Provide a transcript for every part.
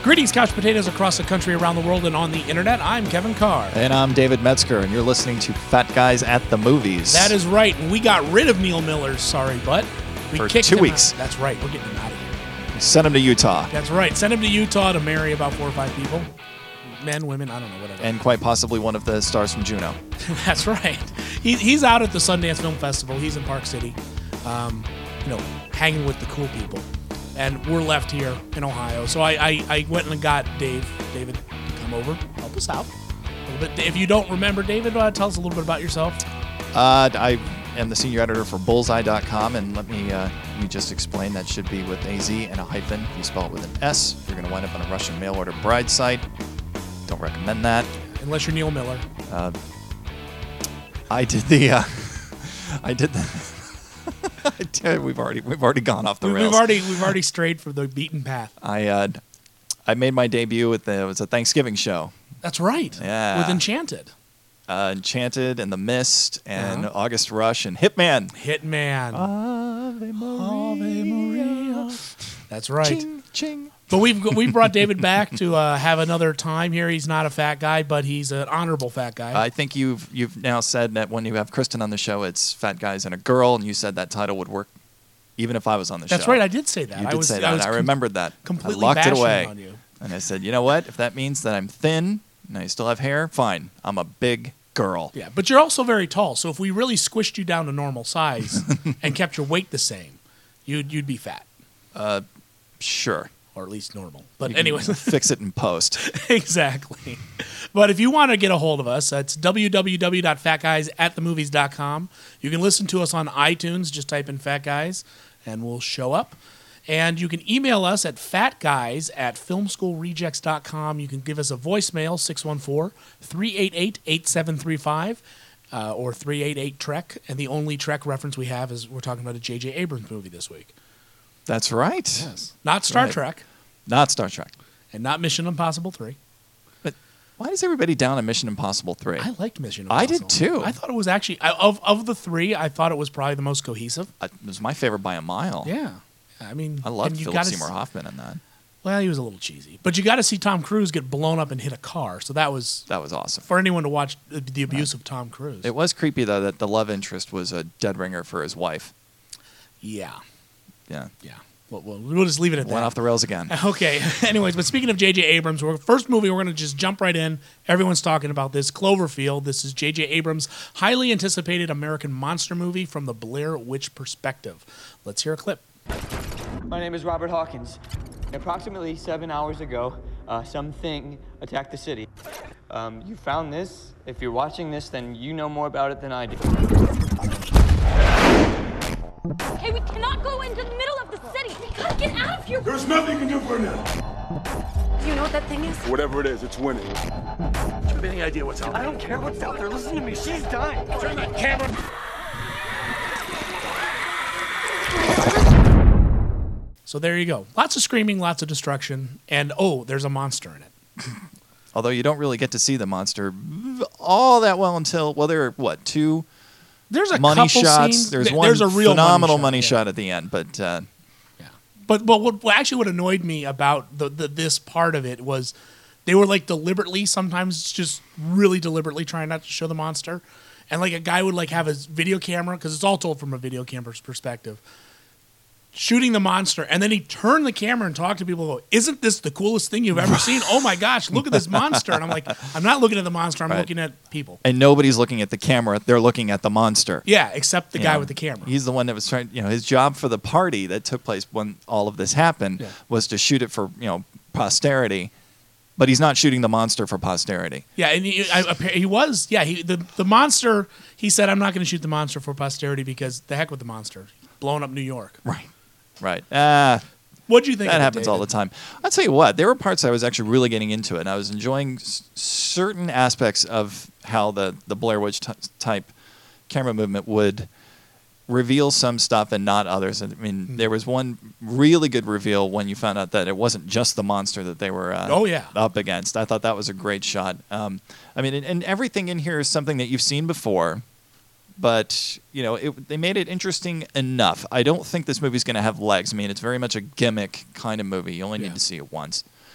Greetings, couch potatoes across the country, around the world, and on the internet. I'm Kevin Carr. And I'm David Metzger, and you're listening to Fat Guys at the Movies. That is right. And we got rid of Neil Miller's Sorry Butt. We For kicked 2 him weeks. out. That's right. We're getting him out of here. Send him to Utah. That's right. Send him to Utah to marry about 4 or 5 people. Men, women, I don't know, whatever. And quite possibly one of the stars from Juno. That's right. He's out at the Sundance Film Festival. He's in Park City, hanging with the cool people. And we're left here in Ohio. So I went and got David to come over, help us out a little bit. If you don't remember, David, tell us a little bit about yourself. I am the senior editor for Bullseye.com, and let me just explain that should be with AZ and a hyphen. If you spell it with an S, you're going to wind up on a Russian mail order bride site. Don't recommend that. Unless you're Neil Miller. I did the. We've already gone off the rails. We've already strayed from the beaten path. I made my debut it was a Thanksgiving show. That's right. Yeah. With Enchanted. Enchanted and The Mist and August Rush and Hitman. Ave Maria. That's right. Ching, ching. But we've brought David back to have another time here. He's not a fat guy, but he's an honorable fat guy. I think you've now said that when you have Kristen on the show, it's Fat Guys and a Girl, and you said that title would work even if I was on the show. That's right. I did say that. You did say that. I remembered that. Completely I locked it away. on you. And I said, you know what? If that means that I'm thin and I still have hair, fine. I'm a big girl. Yeah, but you're also very tall. So if we really squished you down to normal size and kept your weight the same, you'd be fat. Sure. Or at least normal. But anyways. Fix it in post. Exactly. But if you want to get a hold of us, it's www.fatguysatthemovies.com. You can listen to us on iTunes. Just type in Fat Guys, and we'll show up. And you can email us at fatguys@filmschoolrejects.com. You can give us a voicemail, 614-388-8735 or 388-TREK. And the only Trek reference we have is we're talking about a J.J. Abrams movie this week. That's right. Yes. Not Star Trek. Not Star Trek. And not Mission Impossible 3. But why is everybody down on Mission Impossible 3? I liked Mission Impossible. I did too. I thought it was actually, of the three, I thought it was probably the most cohesive. It was my favorite by a mile. Yeah. I mean, I loved Philip Seymour Hoffman in that. Well, he was a little cheesy. But you got to see Tom Cruise get blown up and hit a car. So that was awesome. For anyone to watch the abuse of Tom Cruise. It was creepy, though, that the love interest was a dead ringer for his wife. Yeah. Yeah. Yeah. We'll just leave it at that. Went off the rails again. Okay. Anyways, but speaking of J.J. Abrams, first movie, we're going to just jump right in. Everyone's talking about this. Cloverfield. This is J.J. Abrams' highly anticipated American monster movie from the Blair Witch perspective. Let's hear a clip. My name is Robert Hawkins. Approximately 7 hours ago, something attacked the city. You found this. If you're watching this, then you know more about it than I do. Hey, we cannot go into the middle of the city. We gotta get out of here. There's nothing you can do for now. Do you know what that thing is? Whatever it is, it's winning. Do you have any idea what's out there? I don't care what's out there. Listen to me. She's dying. Turn that camera. So there you go. Lots of screaming, lots of destruction, and there's a monster in it. Although you don't really get to see the monster all that well until, there are, two There's a money couple shots. scenes. There's a real phenomenal money shot at the end, but But what annoyed me about this part of it was they were like deliberately, sometimes just really deliberately trying not to show the monster, and like a guy would like have his video camera, because it's all told from a video camera's perspective, shooting the monster, and then he turned the camera and talked to people and go, isn't this the coolest thing you've ever seen? Oh my gosh, look at this monster. And I'm like, I'm not looking at the monster, I'm looking at people. And nobody's looking at the camera, they're looking at the monster. Yeah, except the guy with the camera. He's the one that was trying, his job for the party that took place when all of this happened was to shoot it for, posterity. But he's not shooting the monster for posterity. Yeah, and he was. Yeah, the monster, he said, I'm not going to shoot the monster for posterity because the heck with the monster. Blowing up New York. Right. What'd you think that of it, happens David? all the time. I'll tell you what, there were parts I was actually really getting into it, and I was enjoying certain aspects of how the Blair Witch type camera movement would reveal some stuff and not others. I mean, there was one really good reveal when you found out that it wasn't just the monster that they were up against. I thought that was a great shot. I mean, and everything in here is something that you've seen before, but they made it interesting enough. I don't think this movie's going to have legs. I mean, it's very much a gimmick kind of movie. You only need to see it once.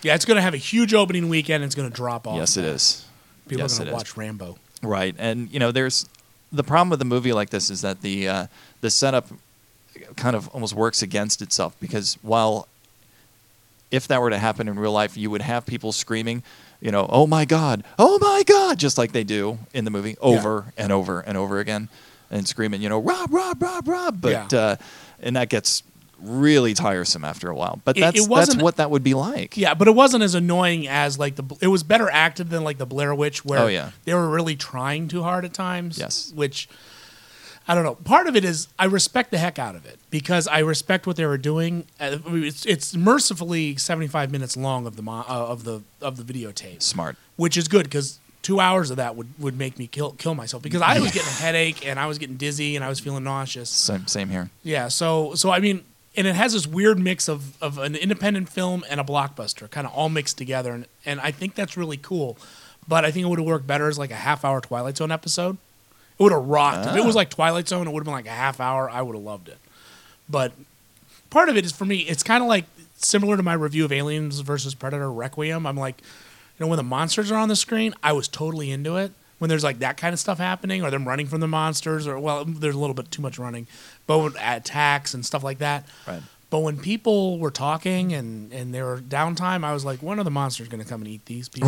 Yeah, it's going to have a huge opening weekend. And it's going to drop off. Yes, it is. People Yes, are going it to is. watch Rambo. Right, and there's the problem with a movie like this is that the setup kind of almost works against itself, because while if that were to happen in real life, you would have people screaming, oh my God, just like they do in the movie over and over and over again, and screaming, Rob, Rob, Rob, Rob, but and that gets really tiresome after a while. But that's what that would be like. Yeah, but it wasn't as annoying as like it was better acted than like the Blair Witch, where they were really trying too hard at times. Yes. Which I don't know. Part of it is I respect the heck out of it because I respect what they were doing. It's mercifully 75 minutes long of the videotape. Smart. Which is good because 2 hours of that would make me kill myself because I was getting a headache and I was getting dizzy and I was feeling nauseous. Same here. Yeah. So I mean. And it has this weird mix of an independent film and a blockbuster, kind of all mixed together. And I think that's really cool. But I think it would have worked better as like a half-hour Twilight Zone episode. It would have rocked. If it was like Twilight Zone, it would have been like a half hour. I would have loved it. But part of it is, for me, it's kind of like similar to my review of Aliens versus Predator Requiem. I'm like, when the monsters are on the screen, I was totally into it. When there's like that kind of stuff happening, or them running from the monsters, or there's a little bit too much running, but with attacks and stuff like that. Right. But when people were talking and there were downtime, I was like, when are the monsters going to come and eat these people?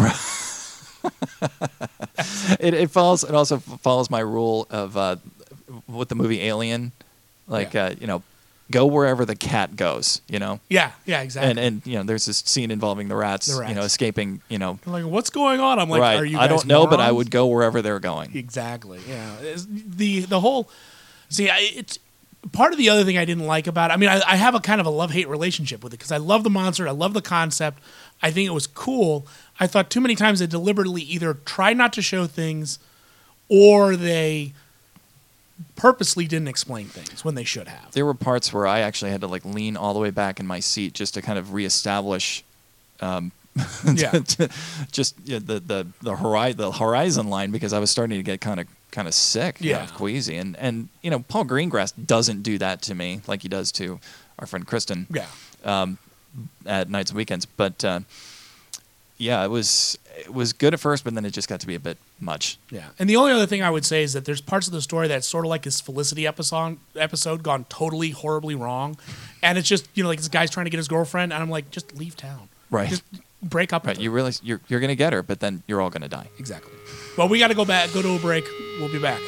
It also follows my rule of with the movie Alien, like go wherever the cat goes, Yeah, exactly. And there's this scene involving the rats, escaping, I'm like, what's going on? I'm like, right. Are you guys I don't know, morons? but I would go wherever they're going. Exactly. Yeah. The whole it's part of the other thing I didn't like about it. I mean, I have a kind of a love-hate relationship with it because I love the monster, I love the concept. I think it was cool. I thought too many times they deliberately either tried not to show things or they purposely didn't explain things when they should have. There were parts where I actually had to like lean all the way back in my seat just to kind of reestablish just the horizon line, because I was starting to get kind of sick, kind of queasy, and Paul Greengrass doesn't do that to me like he does to our friend Kristen at Nights and Weekends, but it was good at first, but then it just got to be a bit much. Yeah, and the only other thing I would say is that there's parts of the story that's sort of like this Felicity episode gone totally horribly wrong, and it's just like this guy's trying to get his girlfriend, and I'm like, just leave town, right? Just break up. Right, you realize you're going to get her, but then you're all going to die. Exactly. Well, we got to go to a break. We'll be back.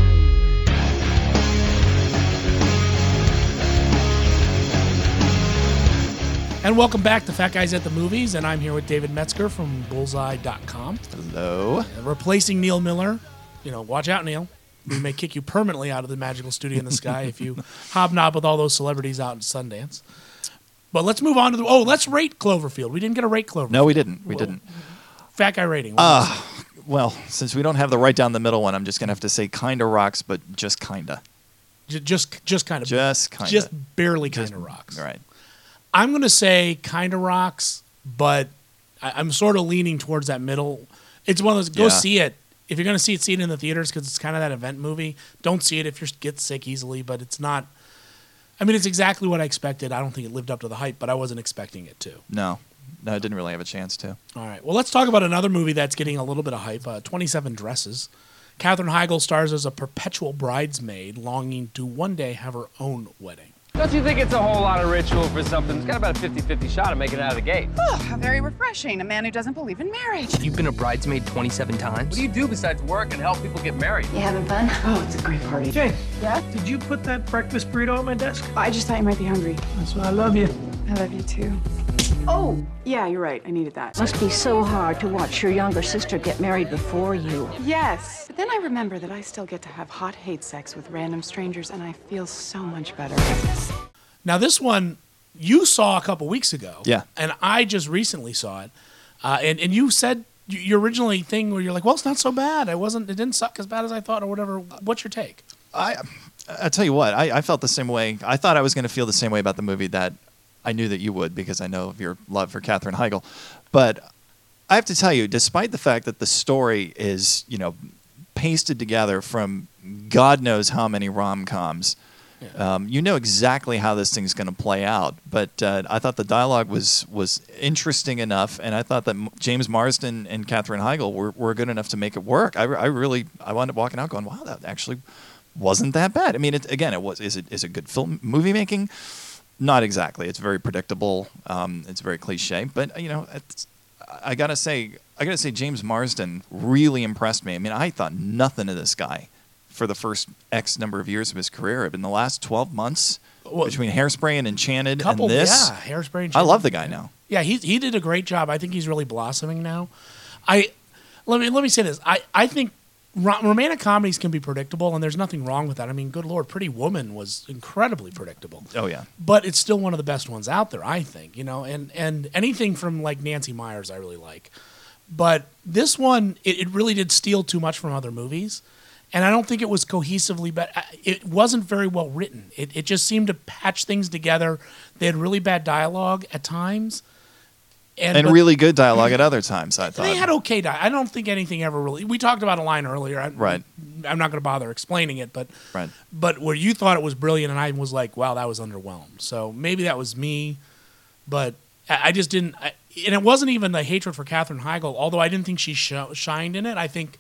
And welcome back to Fat Guys at the Movies, and I'm here with David Metzger from Bullseye.com. Hello. Replacing Neil Miller. Watch out, Neil. We may kick you permanently out of the magical studio in the sky if you hobnob with all those celebrities out in Sundance. But let's move on to let's rate Cloverfield. We didn't get a rate Cloverfield. No, we didn't. We didn't. Fat Guy rating. Well, since we don't have the right down the middle one, I'm just going to have to say kinda rocks, but just kinda. Just kind of. Just kinda. Just barely kind of rocks. Right. I'm going to say kind of rocks, but I'm sort of leaning towards that middle. It's one of those, go see it. If you're going to see it in the theaters because it's kind of that event movie. Don't see it if you get sick easily, but it's not. I mean, it's exactly what I expected. I don't think it lived up to the hype, but I wasn't expecting it to. No, it didn't really have a chance to. All right. Well, let's talk about another movie that's getting a little bit of hype, 27 Dresses. Katherine Heigl stars as a perpetual bridesmaid longing to one day have her own wedding. Don't you think it's a whole lot of ritual for something that's got about a 50-50 shot of making it out of the gate? Oh, how very refreshing. A man who doesn't believe in marriage. You've been a bridesmaid 27 times? What do you do besides work and help people get married? You having fun? Oh, it's a great party. Jane. Yeah? Did you put that breakfast burrito on my desk? I just thought you might be hungry. That's why I love you. I love you too. Oh, yeah, you're right. I needed that. Must be so hard to watch your younger sister get married before you. Yes. But then I remember that I still get to have hot hate sex with random strangers, and I feel so much better. Now, this one you saw a couple weeks ago. Yeah. And I just recently saw it. And you said your originally thing where you're like, well, it's not so bad. It didn't suck as bad as I thought or whatever. What's your take? I'll tell you what, I felt the same way. I thought I was going to feel the same way about the movie that I knew that you would, because I know of your love for Katherine Heigl. But I have to tell you, despite the fact that the story is, pasted together from God knows how many rom-coms, You know exactly how this thing's going to play out. But I thought the dialogue was interesting enough, and I thought that James Marsden and Katherine Heigl were good enough to make it work. I wound up walking out going, wow, that actually wasn't that bad. I mean, is it good movie making? Not exactly. It's very predictable. It's very cliche. But I gotta say, James Marsden really impressed me. I mean, I thought nothing of this guy for the first X number of years of his career. In the last 12 months, between Hairspray and Enchanted and this, Hairspray. Enchanted. I love the guy now. Yeah, he did a great job. I think he's really blossoming now. Let me say this. I think romantic comedies can be predictable, and there's nothing wrong with that. I mean, good Lord, Pretty Woman was incredibly predictable. Oh, yeah. But it's still one of the best ones out there, I think, and anything from like Nancy Meyers I really like. But this one, it really did steal too much from other movies, and I don't think it was cohesively, but it wasn't very well written. It just seemed to patch things together. They had really bad dialogue at times. And really good dialogue at other times, I thought. They had okay dialogue. I don't think anything ever really... We talked about a line earlier. Right. I'm not going to bother explaining it, but right. But where you thought it was brilliant and I was like, wow, that was underwhelmed. So maybe that was me, but I just didn't... and it wasn't even the hatred for Katherine Heigl, although I didn't think she shined in it.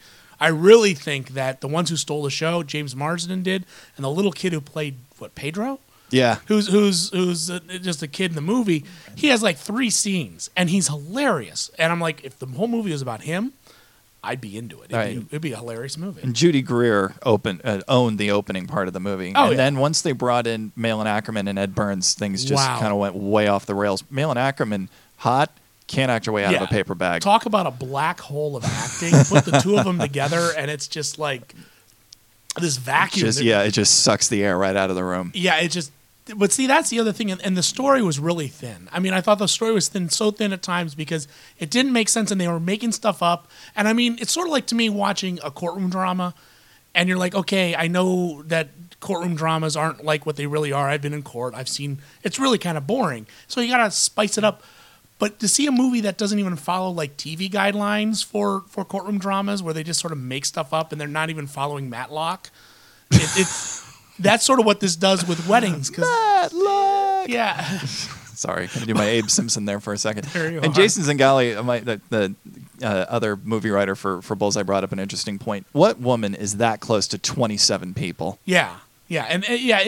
I really think that the ones who stole the show, James Marsden did, and the little kid who played, Pedro? Yeah, who's just a kid in the movie. He has like 3 scenes, and he's hilarious. And I'm like, if the whole movie was about him, I'd be into it. It'd be a hilarious movie. And Judy Greer owned the opening part of the movie. Oh, and then once they brought in Malin Ackerman and Ed Burns, things just kind of went way off the rails. Malin Ackerman, hot, can't act your way out of a paper bag. Talk about a black hole of acting. Put the two of them together, and it's just like this vacuum. It just sucks the air right out of the room. Yeah, it just... But see, that's the other thing, and the story was really thin. I mean, I thought the story was so thin at times because it didn't make sense, and they were making stuff up. And I mean, it's sort of like to me watching a courtroom drama, and you're like, okay, I know that courtroom dramas aren't like what they really are. I've been in court. I've seen. It's really kind of boring. So you got to spice it up. But to see a movie that doesn't even follow like TV guidelines for courtroom dramas, where they just sort of make stuff up and they're not even following Matlock, it's. That's sort of what this does with weddings. Matlock! Yeah. Sorry, can I do my Abe Simpson there for a second? There you and are. Jason Zingale, the other movie writer for Bullseye, brought up an interesting point. What woman is that close to 27 people? Yeah. And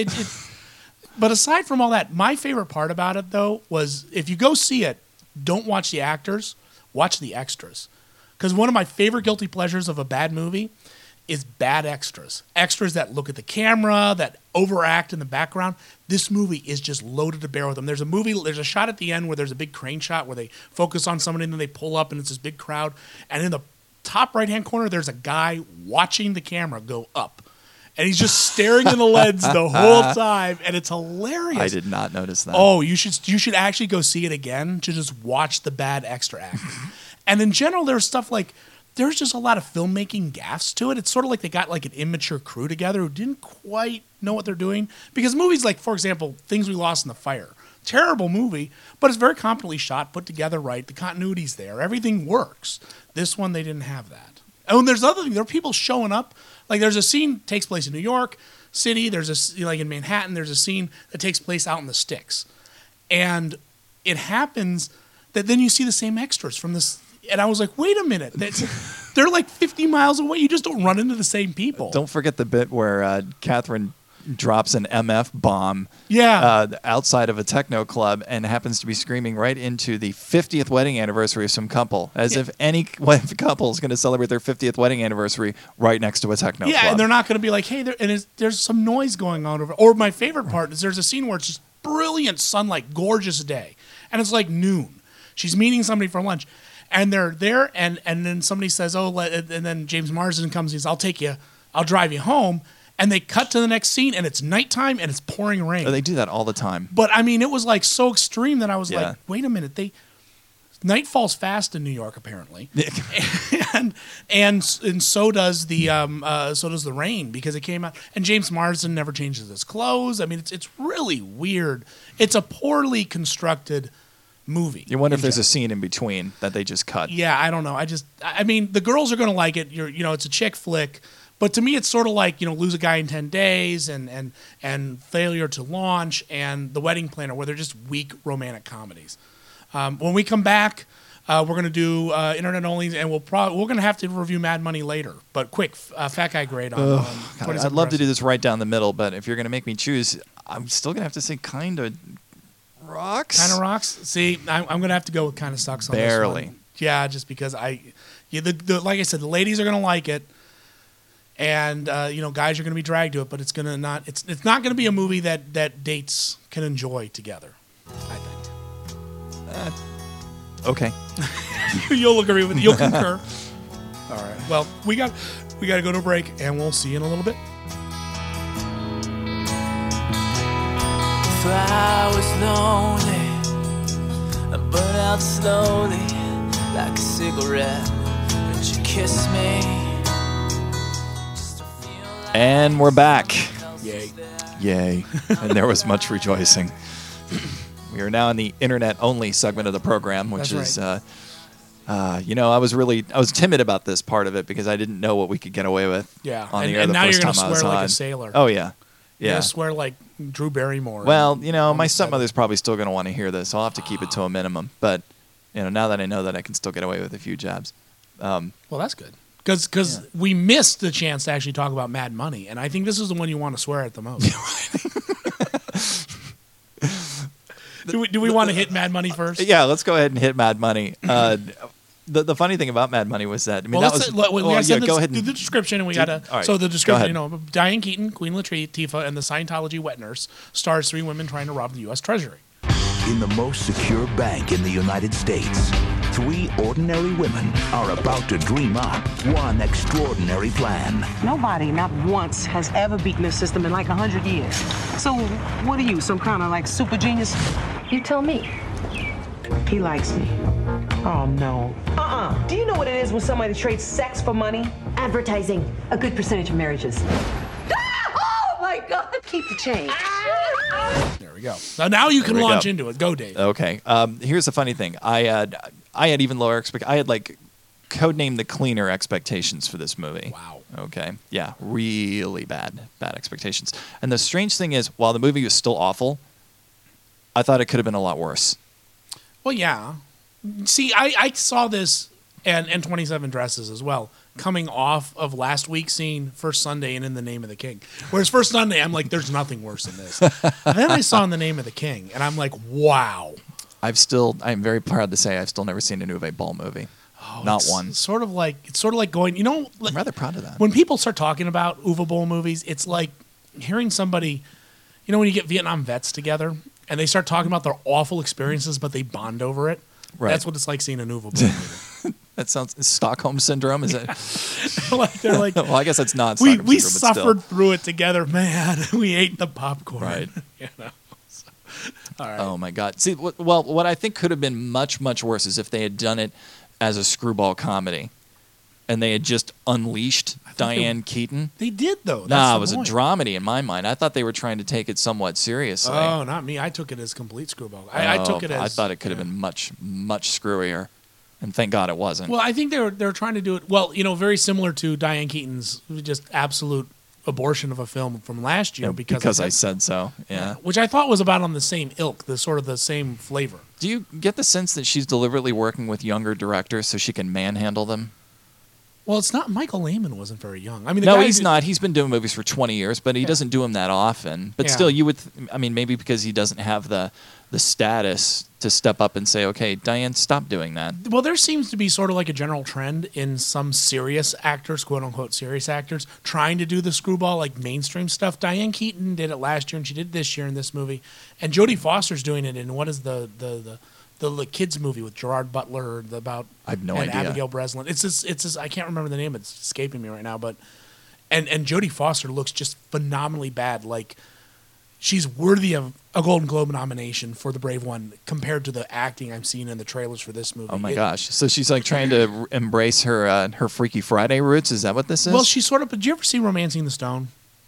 but aside from all that, my favorite part about it, though, was if you go see it, don't watch the actors, watch the extras. Because one of my favorite guilty pleasures of a bad movie is bad extras. Extras that look at the camera, that overact in the background. This movie is just loaded to bear with them. There's a shot at the end where there's a big crane shot where they focus on somebody and then they pull up and it's this big crowd. And in the top right-hand corner, there's a guy watching the camera go up. And he's just staring in the lens the whole time, and it's hilarious. I did not notice that. Oh, you should actually go see it again to just watch the bad extra acting. And in general, there's stuff like... There's just a lot of filmmaking gaffes to it. It's sort of like they got like an immature crew together who didn't quite know what they're doing. Because movies like, for example, Things We Lost in the Fire. Terrible movie, but it's very competently shot, put together right. The continuity's there. Everything works. This one, they didn't have that. Oh, and there's other things. There are people showing up. Like there's a scene that takes place in New York City. There's like in Manhattan, there's a scene that takes place out in the sticks. And it happens that then you see the same extras from this. And I was like, wait a minute. They're like 50 miles away. You just don't run into the same people. Don't forget the bit where Catherine drops an MF bomb outside of a techno club and happens to be screaming right into the 50th wedding anniversary of some couple, as if any couple is going to celebrate their 50th wedding anniversary right next to a techno club. Yeah, and they're not going to be like, hey, there's some noise going on over. Or my favorite part is there's a scene where it's just brilliant sunlight, gorgeous day, and it's like noon. She's meeting somebody for lunch. And they're there, and then somebody says, and then James Marsden comes and says, I'll drive you home. And they cut to the next scene, and it's nighttime, and it's pouring rain. Oh, they do that all the time. But, I mean, it was, like, so extreme that I was like, wait a minute. Night falls fast in New York, apparently. and so does the rain, because it came out. And James Marsden never changes his clothes. I mean, it's really weird. It's a poorly constructed movie. You wonder if there's a scene in between that they just cut. Yeah, I don't know. I mean, the girls are going to like it. It's a chick flick, But to me, it's sort of like, Lose a Guy in 10 Days and Failure to Launch and The Wedding Planner, where they're just weak romantic comedies. When we come back, we're going to do internet only, and we're going to have to review Mad Money later. But quick, Fat Guy grade on I'd love to do this right down the middle, but if you're going to make me choose, I'm still going to have to say kind of rocks. Kind of rocks? See, I'm going to have to go with kind of sucks on Barely. this one. Yeah, just because like I said, the ladies are going to like it. And guys are going to be dragged to it, but it's not going to be a movie that dates can enjoy together, I think. Okay. You'll agree with you'll concur. All right. Well, we got to go to a break, and we'll see you in a little bit. If I was lonely, I burn out slowly like a cigarette. Would you kiss me? And we're back. Yay. Yay. And there was much rejoicing. We are now in the internet-only segment of the program, which That's is, I was timid about this part of it because I didn't know what we could get away with. Yeah. On the and air the now first you're going to time I was swear like on. a sailor. Oh, yeah. You're Yeah. going to swear like Drew Barrymore. Well, my stepmother's probably still going to want to hear this. So I'll have to keep it to a minimum. But, now that I know that I can still get away with a few jabs. Well, that's good. Because we missed the chance to actually talk about Mad Money, and I think this is the one you want to swear at the most. Do we want to hit Mad Money first? Yeah, let's go ahead and hit Mad Money. The funny thing about Mad Money was that, go ahead and do the description, and we got to. Right, so the description, Diane Keaton, Queen Latifah, and the Scientology wet nurse stars 3 women trying to rob the U.S. Treasury. In the most secure bank in the United States, 3 ordinary women are about to dream up one extraordinary plan. Nobody, not once, has ever beaten this system in like 100 years. So, what are you, some kind of like super genius? You tell me. He likes me. Oh, no. Do you know what it is when somebody trades sex for money? Advertising. A good percentage of marriages. Oh, my God. Keep the change. There we go. Now you can launch into it. Go, Dave. Okay. Here's the funny thing. I had even lower expectations. I had codename the cleaner expectations for this movie. Wow. Okay. Yeah. Really bad expectations. And the strange thing is, while the movie was still awful, I thought it could have been a lot worse. Well, yeah. See, I saw this and 27 Dresses as well, coming off of last week seeing First Sunday and In the Name of the King. Whereas First Sunday, I'm like, there's nothing worse than this. And then I saw In the Name of the King, and I'm like, wow. I'm very proud to say I've still never seen a Uwe Boll movie. Not one. It's sort of like going, I'm rather proud of that. When people start talking about Uwe Boll movies, it's like hearing somebody, when you get Vietnam vets together and they start talking about their awful experiences, but they bond over it. Right. That's what it's like seeing an Uwe Boll movie. That sounds Stockholm Syndrome, is it? They're like, well, I guess that's not Stockholm we Syndrome, suffered through it together, man. We ate the popcorn. Right. So, all right. Oh, my God. See, what I think could have been much, much worse is if they had done it as a screwball comedy and they had just unleashed Diane Keaton. They did, though. It was a dramedy in my mind. I thought they were trying to take it somewhat seriously. Oh, not me. I took it as complete screwball. I took it as... I thought it could have been much, much screwier. And thank God it wasn't. Well, I think they were trying to do it, very similar to Diane Keaton's just absolute abortion of a film from last year. Because I said so, yeah. Which I thought was about on the same ilk, the same flavor. Do you get the sense that she's deliberately working with younger directors so she can manhandle them? Well, it's not. Michael Lehman wasn't very young. I mean, he's not. He's been doing movies for 20 years, but he doesn't do them that often. But still, you would. Maybe because he doesn't have the status to step up and say, "Okay, Diane, stop doing that." Well, there seems to be sort of like a general trend in some serious actors, quote unquote serious actors, trying to do the screwball like mainstream stuff. Diane Keaton did it last year, and she did it this year in this movie. And Jodie Foster's doing it in what is the kids movie with Gerard Butler about I have no idea. Abigail Breslin. It's this I can't remember the name. It's escaping me right now. But and Jodie Foster looks just phenomenally bad. Like she's worthy of a Golden Globe nomination for The Brave One compared to the acting I'm seeing in the trailers for this movie. Oh my gosh! So she's like trying to embrace her Freaky Friday roots. Is that what this is? Well, she's sort of. Did you ever see Romancing the Stone?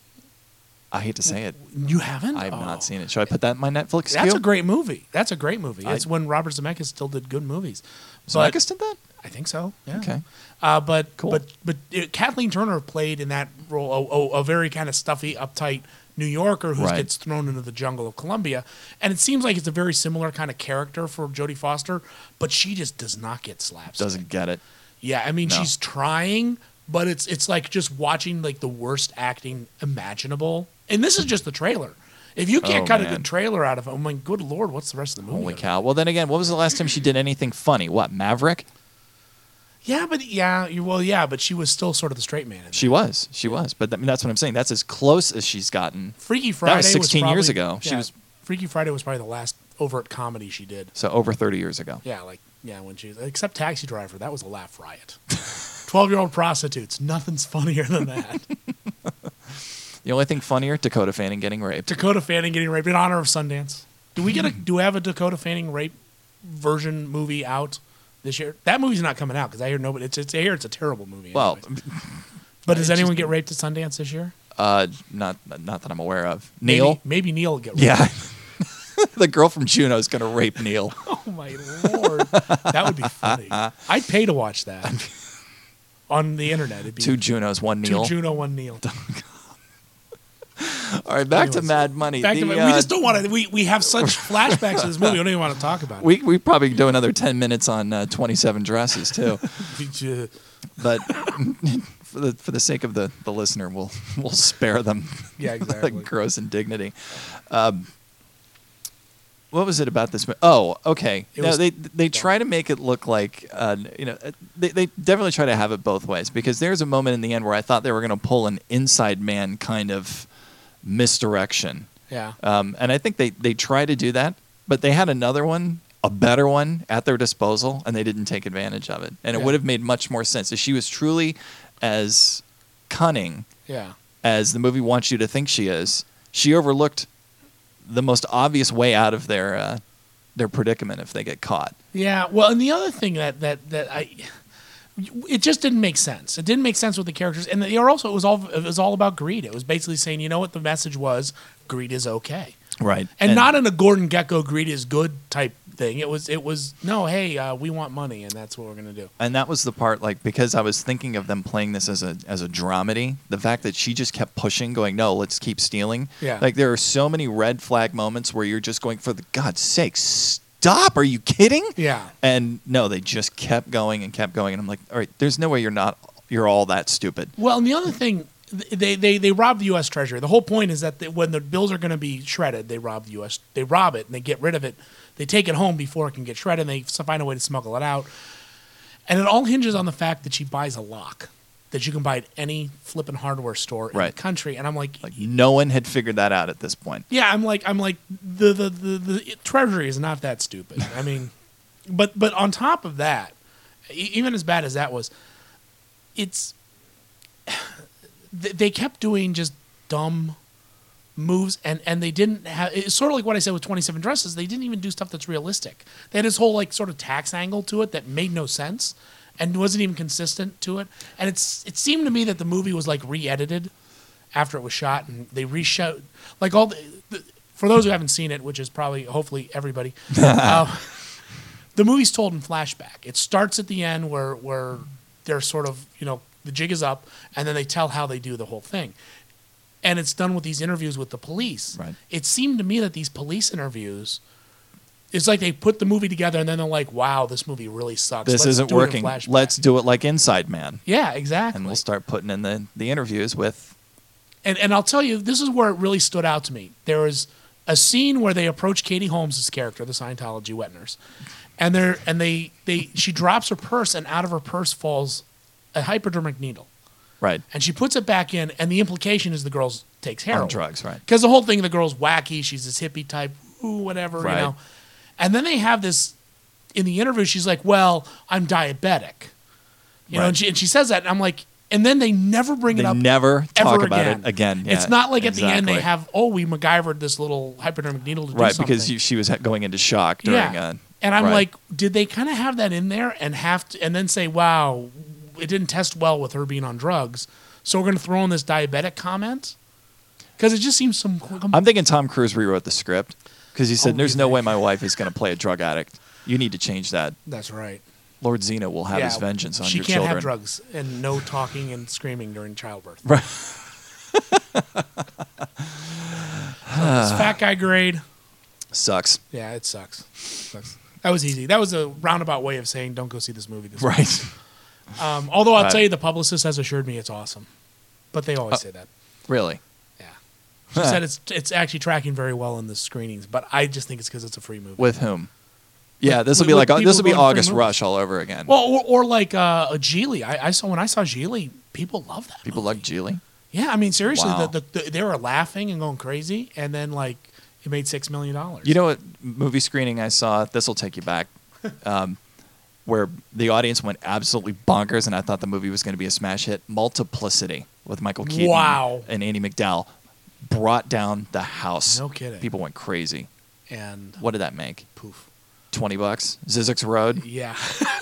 I hate to say it. You haven't? I have not seen it. Should I put that in my Netflix queue? That's a great movie. It's when Robert Zemeckis still did good movies. Zemeckis did that? I think so. Yeah. Okay. But Cool. but Kathleen Turner played in that role a very kind of stuffy, uptight New Yorker who Right. gets thrown into the jungle of Colombia, and it seems like it's a very similar kind of character for Jodie Foster, but she just does not get slapstick. Doesn't get it. Yeah, I mean No. she's trying, but it's like just watching like the worst acting imaginable. And this is just the trailer. If you can't Oh, cut a man. good trailer out of it, oh my good lord, what's the rest of the movie? Holy cow. Well, then again, what was the last time she did anything funny? What, Maverick? Yeah, but but she was still sort of the straight man. She was. But that's what I'm saying. That's as close as she's gotten. Freaky Friday That was 16 years probably- ago. She yeah, was Freaky Friday was probably the last overt comedy she did. so over 30 years ago. Yeah, when she except Taxi Driver, that was a laugh riot. 12-year-old prostitutes, nothing's funnier than that. The only thing funnier, Dakota Fanning getting raped. Dakota Fanning getting raped in honor of Sundance. Do we have a Dakota Fanning rape version movie out this year? That movie's not coming out because I hear nobody. I hear it's a terrible movie. Well, anyways. But does anyone get raped at Sundance this year? Not that I'm aware of. Neil? Maybe Neil will get raped. Yeah. The girl from Juno is going to rape Neil. Oh my lord, that would be funny. I'd pay to watch that on the internet. It'd be 2 Junos, 1 Neil. 2 Juno, 1 Neil. All right, back to Anyways, Mad Money. we just don't want to. We have such flashbacks to this movie. We don't even want to talk about it. We probably do another 10 minutes on 27 Dresses too. But for the sake of the listener, we'll spare them. Yeah, exactly. Gross indignity. What was it about this? Oh, okay. They try to make it look like they definitely try to have it both ways, because there's a moment in the end where I thought they were going to pull an Inside Man kind of misdirection. Yeah. And I think they try to do that, but they had another one, a better one, at their disposal, and they didn't take advantage of it. And it would have made much more sense if she was truly as cunning as the movie wants you to think she is. She overlooked the most obvious way out of their predicament if they get caught. Yeah. Well, and the other thing that it just didn't make sense. It didn't make sense with the characters, and it was all about greed. It was basically saying, you know what the message was: greed is okay. Right. And not in a Gordon Gekko greed is good type thing. It was no, hey, we want money, and that's what we're gonna do. And that was the part, because I was thinking of them playing this as a dramedy. The fact that she just kept pushing, going, no, let's keep stealing. Yeah. There are so many red flag moments where you're just going, for the God's sake, stop! Are you kidding? Yeah. And no, they just kept going and kept going, and I'm like, all right, there's no way you're all that stupid. Well, and the other thing, they rob the U.S. Treasury. The whole point is that when the bills are going to be shredded, they rob it and they get rid of it. They take it home before it can get shredded, and they find a way to smuggle it out. And it all hinges on the fact that she buys a lock that you can buy at any flipping hardware store in the country. And I'm like no one had figured that out at this point. Yeah, I'm like the Treasury is not that stupid. I mean, but on top of that, even as bad as that was, they kept doing just dumb moves, and they didn't have. It's sort of like what I said with 27 Dresses. They didn't even do stuff that's realistic. They had this whole sort of tax angle to it that made no sense and wasn't even consistent to it. And it seemed to me that the movie was re-edited after it was shot, and they reshot all for those who haven't seen it, which is probably hopefully everybody. The movie's told in flashback. It starts at the end where they're sort of the jig is up, and then they tell how they do the whole thing. And it's done with these interviews with the police. Right. It seemed to me that these police interviews, it's like they put the movie together and then they're like, wow, this movie really sucks. This isn't working. Let's do it like Inside Man. Yeah, exactly. And we'll start putting in the interviews with... And I'll tell you, this is where it really stood out to me. There was a scene where they approach Katie Holmes' character, the Scientology wet nurse, and she drops her purse, and out of her purse falls a hypodermic needle. Right. And she puts it back in, and the implication is the girl takes heroin. On drugs, right. Because the whole thing, the girl's wacky, she's this hippie type, whatever, right. And then they have this, in the interview, she's like, well, I'm diabetic. You know, and she says that, and I'm like, and then they never bring it up. They never talk ever about again. it again. Yeah, it's not like at the end they have, we MacGyvered this little hypodermic needle to do something. Right, because she was going into shock during and I'm like, did they kind of have that in there and then say, wow, it didn't test well with her being on drugs, so we're going to throw in this diabetic comment? Because it just seems I'm thinking Tom Cruise rewrote the script because he said, there's no way my wife is going to play a drug addict. You need to change that. That's right. Lord Xena will have his vengeance on she your can't children. have drugs and no talking and screaming during childbirth. Right. This fat guy grade sucks. Yeah, it sucks. That was easy. That was a roundabout way of saying don't go see this movie. Right. Although I'll tell you, the publicist has assured me it's awesome, but they always say that. Really? Yeah. She said it's actually tracking very well in the screenings, but I just think it's because it's a free movie. With whom? Yeah, this will be with like this will be people going to August free Rush all over again. Well, or like Geely. When I saw Geely, people love that. People like Geely. Yeah, I mean seriously, Wow. they were laughing and going crazy, and then like it made $6 million. You know what movie screening I saw? This will take you back. Where the audience went absolutely bonkers, and I thought the movie was going to be a smash hit. Multiplicity with Michael Keaton and Andie MacDowell brought down the house. No kidding. People went crazy. And what did that make? Poof. $20. Zizek's Road. Yeah.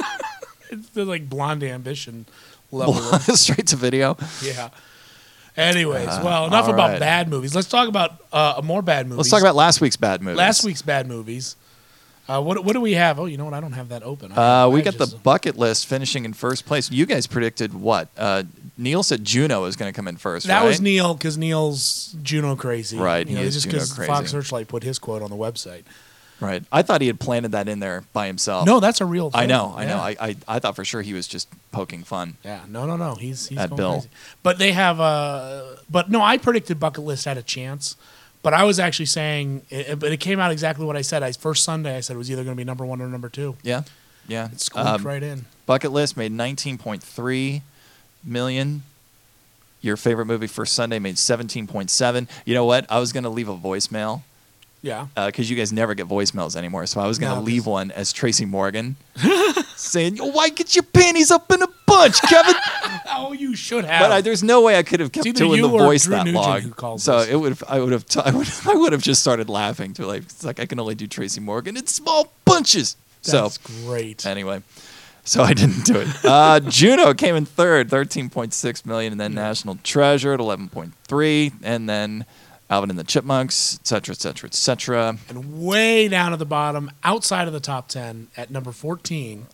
It's like Blonde Ambition level. Straight to video. Yeah. Anyways, well, enough about bad movies. Let's talk about more bad movies. Let's talk about last week's bad movies. Last week's bad movies. What do we have? Oh, you know what? I don't have that open. We got the bucket list finishing in first place. You guys predicted what? Neil said Juno was going to come in first. That right? was Neil because Neil's Juno crazy. Right. You know, just Juno because crazy. Fox Searchlight put his quote on the website. Right. I thought he had planted that in there by himself. No, that's a real thing. I know. Yeah. I thought for sure he was just poking fun. Yeah. No. He's at going Bill. crazy. But they have but no, I predicted Bucket List had a chance. But I was actually saying, but it came out exactly what I said. First Sunday, I said it was either going to be number 1 or number 2. Yeah. Yeah. It squeaked right in. Bucket List made $19.3 million. Your favorite movie, First Sunday, made $17.7. You know what? I was going to leave a voicemail. Yeah. Because you guys never get voicemails anymore. So I was going to leave one as Tracy Morgan saying, why get your panties up in a bunch, Kevin? Oh, you should have. But there's no way I could have kept doing the voice that long. So us. it would. I would have just started laughing to it's like I can only do Tracy Morgan in small bunches. That's great. Anyway, so I didn't do it. Juno came in third, $13.6 million, and then National Treasure at $11.3, and then Alvin and the Chipmunks, et cetera, et cetera, et cetera. And way down at the bottom, outside of the top 10, at number 14,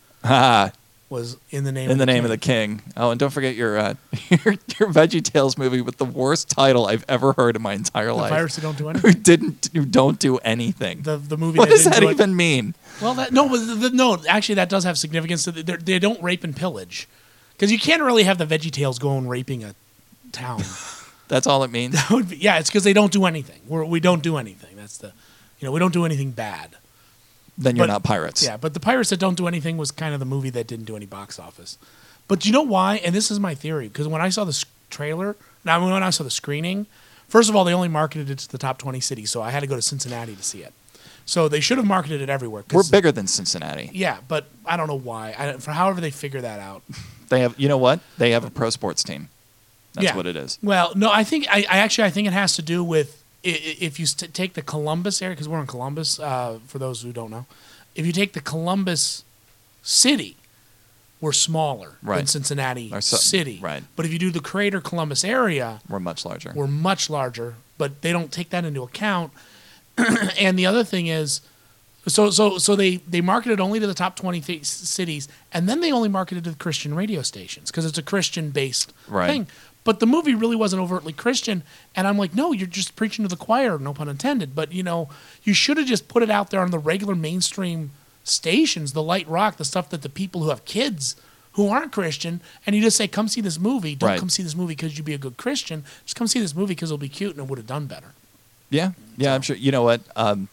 was In the Name of the King. Oh, and don't forget your VeggieTales movie with the worst title I've ever heard in my entire life. The Pirates Who Don't Do Anything. Who don't do anything. The movie. What does that even mean? Well, actually, that does have significance. They don't rape and pillage, because you can't really have the VeggieTales going raping a town. That's all it means. Yeah, it's because they don't do anything. We don't do anything. That's we don't do anything bad. Then you're not pirates. Yeah, but the Pirates That Don't Do Anything was kind of the movie that didn't do any box office. But you know why? And this is my theory, because when I saw the trailer, when I saw the screening, first of all, they only marketed it to the top 20 cities, so I had to go to Cincinnati to see it. So they should have marketed it everywhere. We're bigger than Cincinnati. Yeah, but I don't know why. For however they figure that out. They have, you know what? They have a pro sports team. That's what it is. Well, no, I think I think it has to do with if you take the Columbus area, because we're in Columbus. For those who don't know, if you take the Columbus city, we're smaller than Cincinnati city. Right. But if you do the Greater Columbus area, we're much larger. We're much larger, but they don't take that into account. And the other thing is, so they marketed only to the top 20 cities, and then they only marketed to the Christian radio stations because it's a Christian-based thing. But the movie really wasn't overtly Christian, and I'm like, no, you're just preaching to the choir, no pun intended. But, you should have just put it out there on the regular mainstream stations, the light rock, the stuff that the people who have kids who aren't Christian, and you just say, come see this movie. Don't come see this movie because you'd be a good Christian. Just come see this movie because it'll be cute and it would have done better. Yeah, I'm sure. You know what?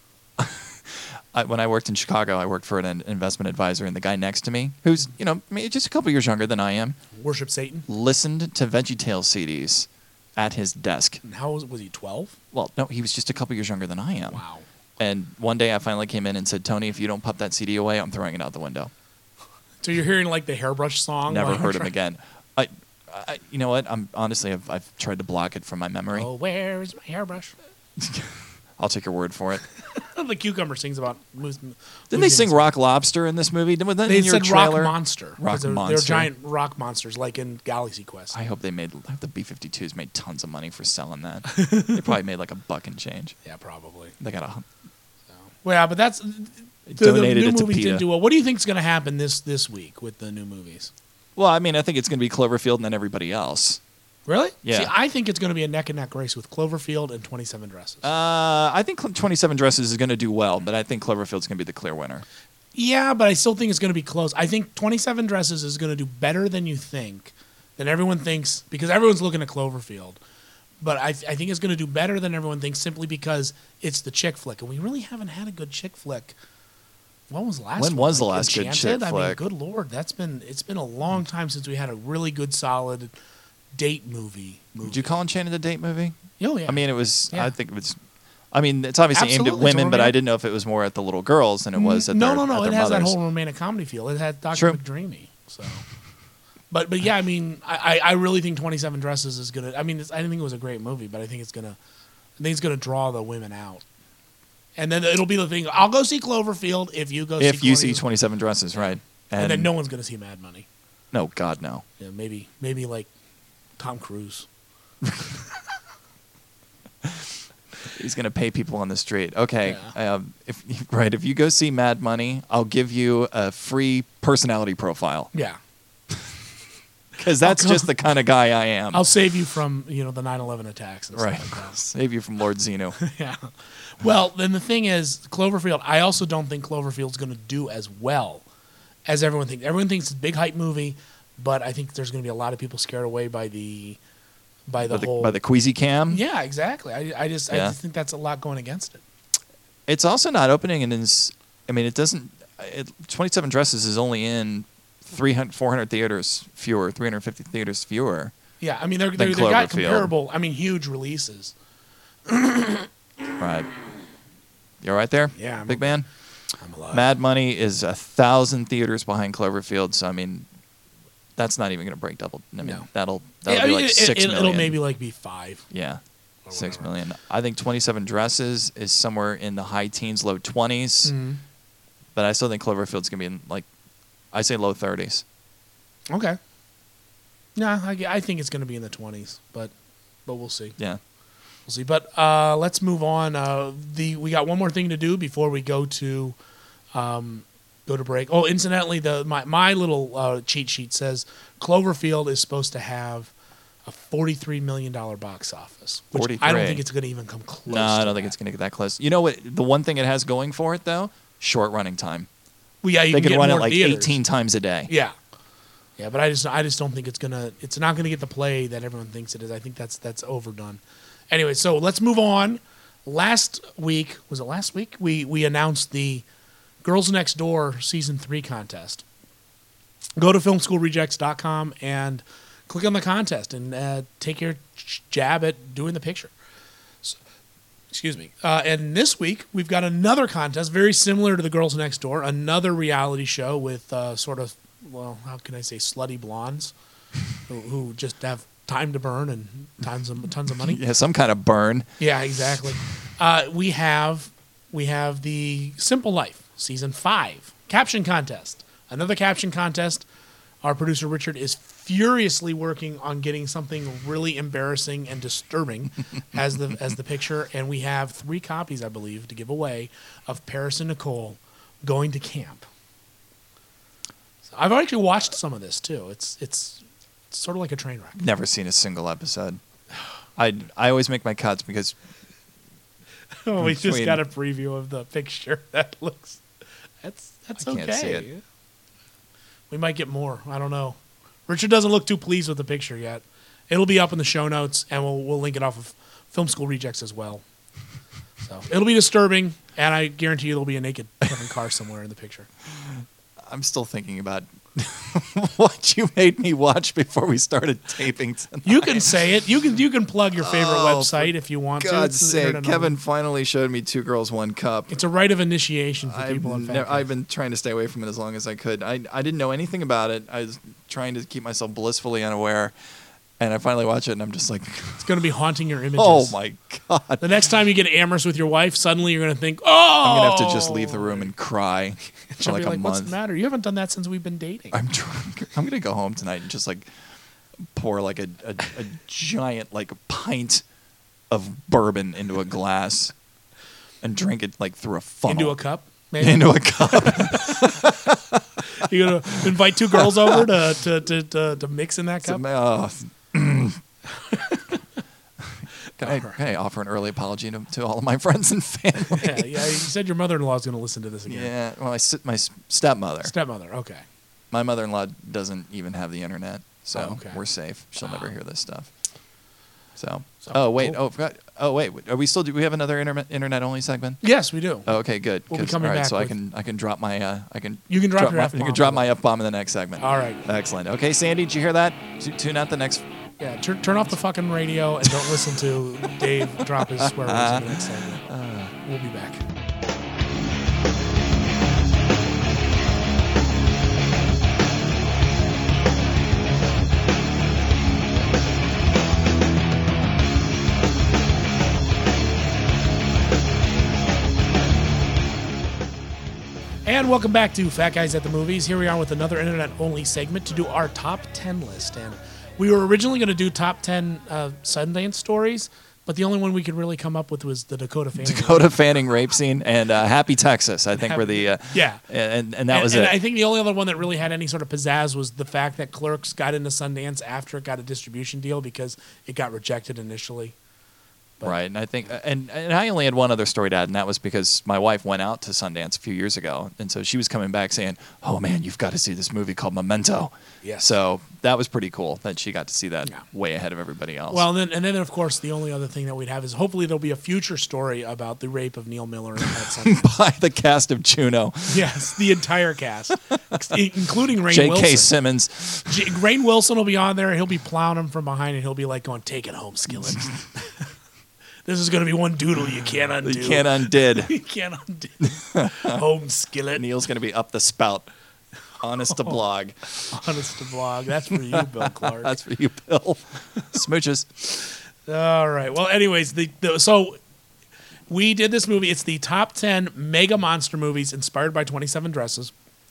When I worked in Chicago, I worked for an investment advisor, and the guy next to me, who's just a couple years younger than I am, worship Satan, listened to VeggieTales CDs at his desk. And how was he? 12? Well, no, he was just a couple years younger than I am. Wow. And one day I finally came in and said, Tony, if you don't pop that CD away, I'm throwing it out the window. So you're hearing like the Hairbrush song? Never heard him again. You know what? I've tried to block it from my memory. Oh, where is my hairbrush? I'll take your word for it. The cucumber sings about. Didn't they sing Rock Lobster in this movie? They said trailer? Rock Monster. Rock Monster. They're giant rock monsters, like in Galaxy Quest. I hope the B-52s made tons of money for selling that. They probably made like $1 and change. Yeah, probably. They got Well, yeah, but that's donated the it new to movies PETA. didn't do well. What do you think is going to happen this week with the new movies? Well, I mean, I think it's going to be Cloverfield and then everybody else. Really? Yeah. See, I think it's going to be a neck and neck race with Cloverfield and 27 Dresses. I think 27 Dresses is going to do well, but I think Cloverfield's going to be the clear winner. Yeah, but I still think it's going to be close. I think 27 Dresses is going to do better than you think, than everyone thinks, because everyone's looking at Cloverfield. But I think it's going to do better than everyone thinks simply because it's the chick flick, and we really haven't had a good chick flick. When was the last? When was the last good chick I mean, flick? good Lord, it's been a long time since we had a really good, solid date movie. Would you call Enchanted a date movie? Oh, yeah. I mean, it was. Yeah. I think it was. I mean, it's obviously aimed at Absolutely, it's women, but I romantic. didn't know if it was more at the little girls than it was at no. their It at their has that mothers. whole romantic comedy feel. It had Dr. True. McDreamy. So, but yeah, I mean, I really think 27 Dresses is gonna. I mean, I didn't think it was a great movie, but I think it's gonna draw the women out. And then it'll be the thing. I'll go see Cloverfield if you go. If see you see 27 Dresses, right? and then no one's gonna see Mad Money. No, God, no. Yeah, maybe like Tom Cruise. He's going to pay people on the street. Okay, if you go see Mad Money, I'll give you a free personality profile. Yeah. Because that's just the kind of guy I am. I'll save you from the 9/11 attacks and right. stuff like that. Save you from Lord Zeno. Yeah. Well, then the thing is, Cloverfield. I also don't think Cloverfield's going to do as well as everyone thinks. Everyone thinks it's a big hype movie, but I think there's going to be a lot of people scared away by the Queasy Cam. Yeah, exactly. I just think that's a lot going against it. It's also not opening, and I mean, it doesn't. 27 Dresses is only in 400 theaters fewer, 350 theaters fewer. Yeah, I mean they got Cloverfield. comparable. I mean, huge releases. Right. You all right there? Yeah, big man. I'm alive. Mad Money is 1,000 theaters behind Cloverfield, so I mean, that's not even going to break double. I mean, that'll be like 6 million. It'll maybe like be 5. Yeah, 6 million. I think 27 Dresses is somewhere in the high teens, low 20s. Mm-hmm. But I still think Cloverfield's going to be in I say low 30s. Okay. Yeah, I think it's going to be in the 20s, but we'll see. Yeah. We'll see. But let's move on. We got one more thing to do before we go to break. Oh, incidentally, my little cheat sheet says Cloverfield is supposed to have a $43 million box office. Which 43. I don't think it's going to even come close. No, I don't think it's going to get that close. You know what? The one thing it has going for it, though, short running time. Well, yeah, they can run it more like theaters. 18 times a day. Yeah. Yeah, but I just don't think it's not gonna get the play that everyone thinks it is. I think that's overdone. Anyway, so let's move on. Last week, we announced the Girls Next Door Season 3 contest. Go to filmschoolrejects.com and click on the contest and take your jab at doing the picture. So, excuse me. And this week, we've got another contest very similar to the Girls Next Door, another reality show with sort of, well, how can I say, slutty blondes who just have time to burn and tons of money. Yeah, some kind of burn. Yeah, exactly. We have the Simple Life Season 5 caption contest. Another caption contest. Our producer Richard is furiously working on getting something really embarrassing and disturbing as the picture, and we have 3 copies, I believe, to give away of Paris and Nicole going to camp. I've actually watched some of this too. It's sort of like a train wreck. Never seen a single episode. I always make my cuts because. Oh, we just got a preview of the picture. That looks. That's I okay. Can't see it. We might get more. I don't know. Richard doesn't look too pleased with the picture yet. It'll be up in the show notes, and we'll link it off of Film School Rejects as well. So it'll be disturbing, and I guarantee you there'll be a naked Kevin Carr somewhere in the picture. I'm still thinking about what you made me watch before we started taping tonight. You can say it. You can plug your favorite website if you want to. God's sake, Kevin finally showed me 2 Girls, 1 Cup. It's a rite of initiation for people on Fat I've been trying to stay away from it as long as I could. I didn't know anything about it. I was trying to keep myself blissfully unaware. And I finally watch it, and I'm just like... It's going to be haunting your images. Oh, my God. The next time you get amorous with your wife, suddenly you're going to think, oh! I'm going to have to just leave the room and cry for like a month. What's the matter? You haven't done that since we've been dating. I'm going to go home tonight and just like pour like a giant like pint of bourbon into a glass. and drink it like through a funnel. Into a cup? Maybe? Into a cup. You're going to invite two girls over to mix in that cup? Can I offer an early apology to all of my friends and family? Yeah, you said your mother-in-law is going to listen to this again. Yeah, well, my stepmother. Stepmother, okay. My mother-in-law doesn't even have the internet, so okay. we're safe. She'll never hear this stuff. So cool. Are we still? Do we have another internet-only segment? Yes, we do. Oh, okay, good. We'll be coming back. So I can drop my You can drop your F-bomb. You can drop my F-bomb in the next segment. All right. Excellent. Okay, Sandy, did you hear that? Tune out the next. Yeah, turn off the fucking radio and don't listen to Dave drop his swear words in the next segment. We'll be back. And welcome back to Fat Guys at the Movies. Here we are with another internet-only segment to do our top 10 list. And we were originally going to do top 10 Sundance stories, but the only one we could really come up with was the Dakota Fanning rape scene and Happy Texas. I think were the and that was it. And I think the only other one that really had any sort of pizzazz was the fact that Clerks got into Sundance after it got a distribution deal because it got rejected initially. But. Right, and I think, and I only had one other story to add, and that was because my wife went out to Sundance a few years ago, and so she was coming back saying, "Oh man, you've got to see this movie called Memento." Yes. So that was pretty cool that she got to see that way ahead of everybody else. Well, and then of course the only other thing that we'd have is hopefully there'll be a future story about the rape of Neil Miller at Sundance by the cast of Juno. Yes, the entire cast, including Rainn J.K. Wilson. Simmons. Rainn Wilson will be on there. He'll be plowing him from behind, and he'll be like going, "Take it home, Skillet." This is going to be one doodle you can't undo. You can't undid. You can't undo. Home, Skillet. Neil's going to be up the spout. Honest to blog. Honest to blog. That's for you, Bill Clark. That's for you, Bill. Smooches. All right. Well, anyways, so we did this movie. It's the top 10 mega monster movies inspired by 27 Dresses.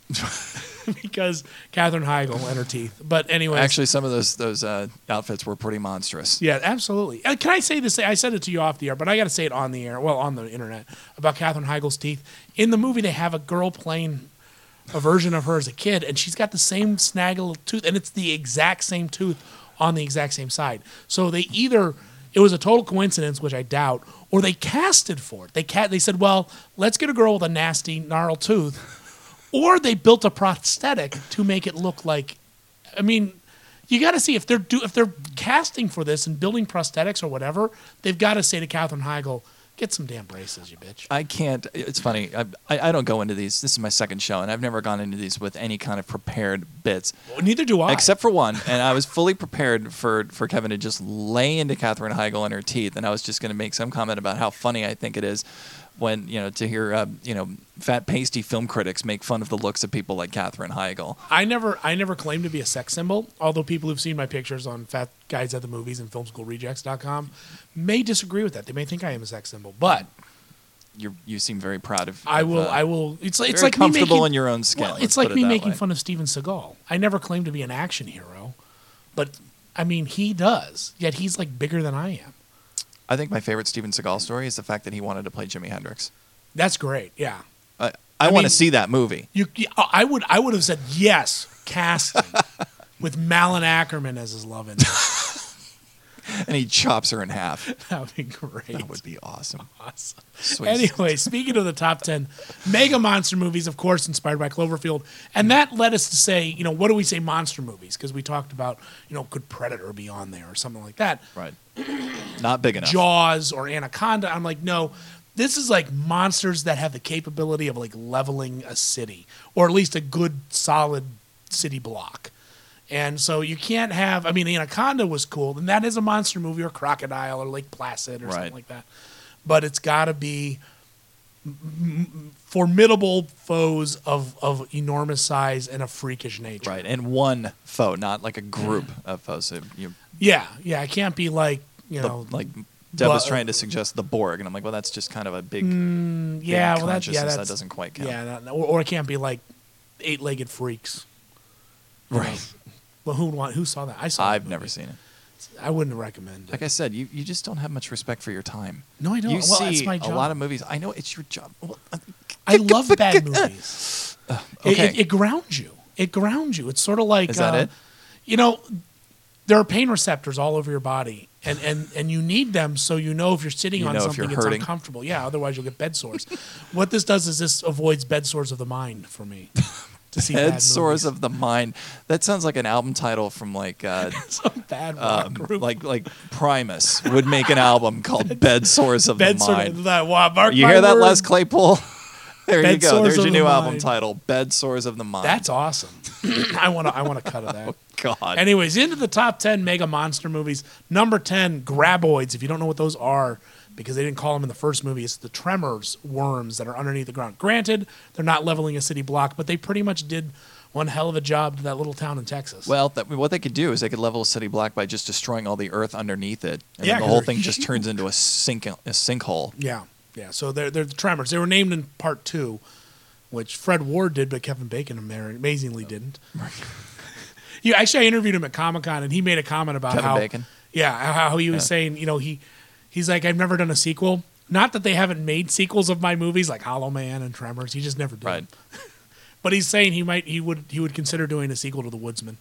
Because Katherine Heigl and her teeth. But anyway, actually, some of those outfits were pretty monstrous. Yeah, absolutely. Can I say this? I said it to you off the air, but I got to say it on the air. Well, on the internet about Katherine Heigl's teeth. In the movie, they have a girl playing a version of her as a kid, and she's got the same snaggle tooth, and it's the exact same tooth on the exact same side. So they either it was a total coincidence, which I doubt, or they casted for it. They said, well, let's get a girl with a nasty, gnarled tooth. Or they built a prosthetic to make it look like. I mean, you got to see if they're casting for this and building prosthetics or whatever. They've got to say to Katherine Heigl, "Get some damn braces, you bitch." I can't. It's funny. I don't go into these. This is my second show, and I've never gone into these with any kind of prepared bits. Well, neither do I. Except for one, and I was fully prepared for Kevin to just lay into Katherine Heigl and her teeth, and I was just going to make some comment about how funny I think it is when to hear fat pasty film critics make fun of the looks of people like Katherine Heigl. I never claimed to be a sex symbol, although people who've seen my pictures on Fat Guys at the Movies and FilmSchoolRejects.com may disagree with that. They may think I am a sex symbol, but you seem very proud of. I will. It's like comfortable me making, in your own skin. Well, it's like me making fun of Steven Seagal. I never claimed to be an action hero, but I mean he does. Yet he's like bigger than I am. I think my favorite Steven Seagal story is the fact that he wanted to play Jimi Hendrix. That's great. Yeah. I want to see that movie. I would have said yes, casting with Malin Ackerman as his love interest. And he chops her in half. That would be great. That would be awesome. Awesome. Sweet. Anyway, speaking of the top 10 mega monster movies, of course, inspired by Cloverfield, and that led us to say, what do we say monster movies? Because we talked about, could Predator be on there or something like that? Right. Not big enough. Jaws or Anaconda. I'm like, no. This is like monsters that have the capability of like leveling a city, or at least a good, solid city block. And so you can't have. I mean, Anaconda was cool, and that is a monster movie, or Crocodile, or Lake Placid, or something like that. But it's got to be formidable foes of enormous size and a freakish nature. Right, and one foe, not like a group of foes. So yeah, it can't be like like. Deb was trying to suggest the Borg, and I'm like, well, that's just kind of a big, big consciousness that doesn't quite count. Yeah, or it can't be like 8-legged freaks. Right. Well, who saw that? I saw. I've never seen it. I wouldn't recommend it. Like I said, you just don't have much respect for your time. No, I don't. You Well, it's see my a job. lot of movies. I know it's your job. I love bad movies. Okay. It grounds you. It grounds you. It's sort of like Is that it? You know, there are pain receptors all over your body, and you need them so you know if you're sitting You on know if something you're it's hurting. uncomfortable. Yeah, otherwise you'll get bed sores. What this does is this avoids bed sores of the mind for me. To see Head bad Sores movies. of the Mind. That sounds like an album title from like Some bad rock group. like Primus would make an album called Bed Sores of Bed the sore. Mind. Mark You my hear that, word. Les Claypool? There you Bed go. Sores There's of your the new album Mind. title, Bed Sores of the Mind. That's awesome. I want a cut of that. God. Anyways, into the top 10 mega monster movies. Number 10, Graboids. If you don't know what those are, because they didn't call them in the first movie, it's the Tremors worms that are underneath the ground. Granted, they're not leveling a city block, but they pretty much did one hell of a job to that little town in Texas. Well, what they could do is they could level a city block by just destroying all the earth underneath it, and Yeah, then the 'cause whole they're thing just turns into a sinkhole. Yeah. So they're the Tremors. They were named in part 2, which Fred Ward did, but Kevin Bacon amazingly didn't. I interviewed him at Comic-Con, and he made a comment about Kevin how Bacon? Yeah, how he was saying, he's like, I've never done a sequel. Not that they haven't made sequels of my movies like Hollow Man and Tremors. He just never did. Right. But he's saying he would consider doing a sequel to The Woodsman.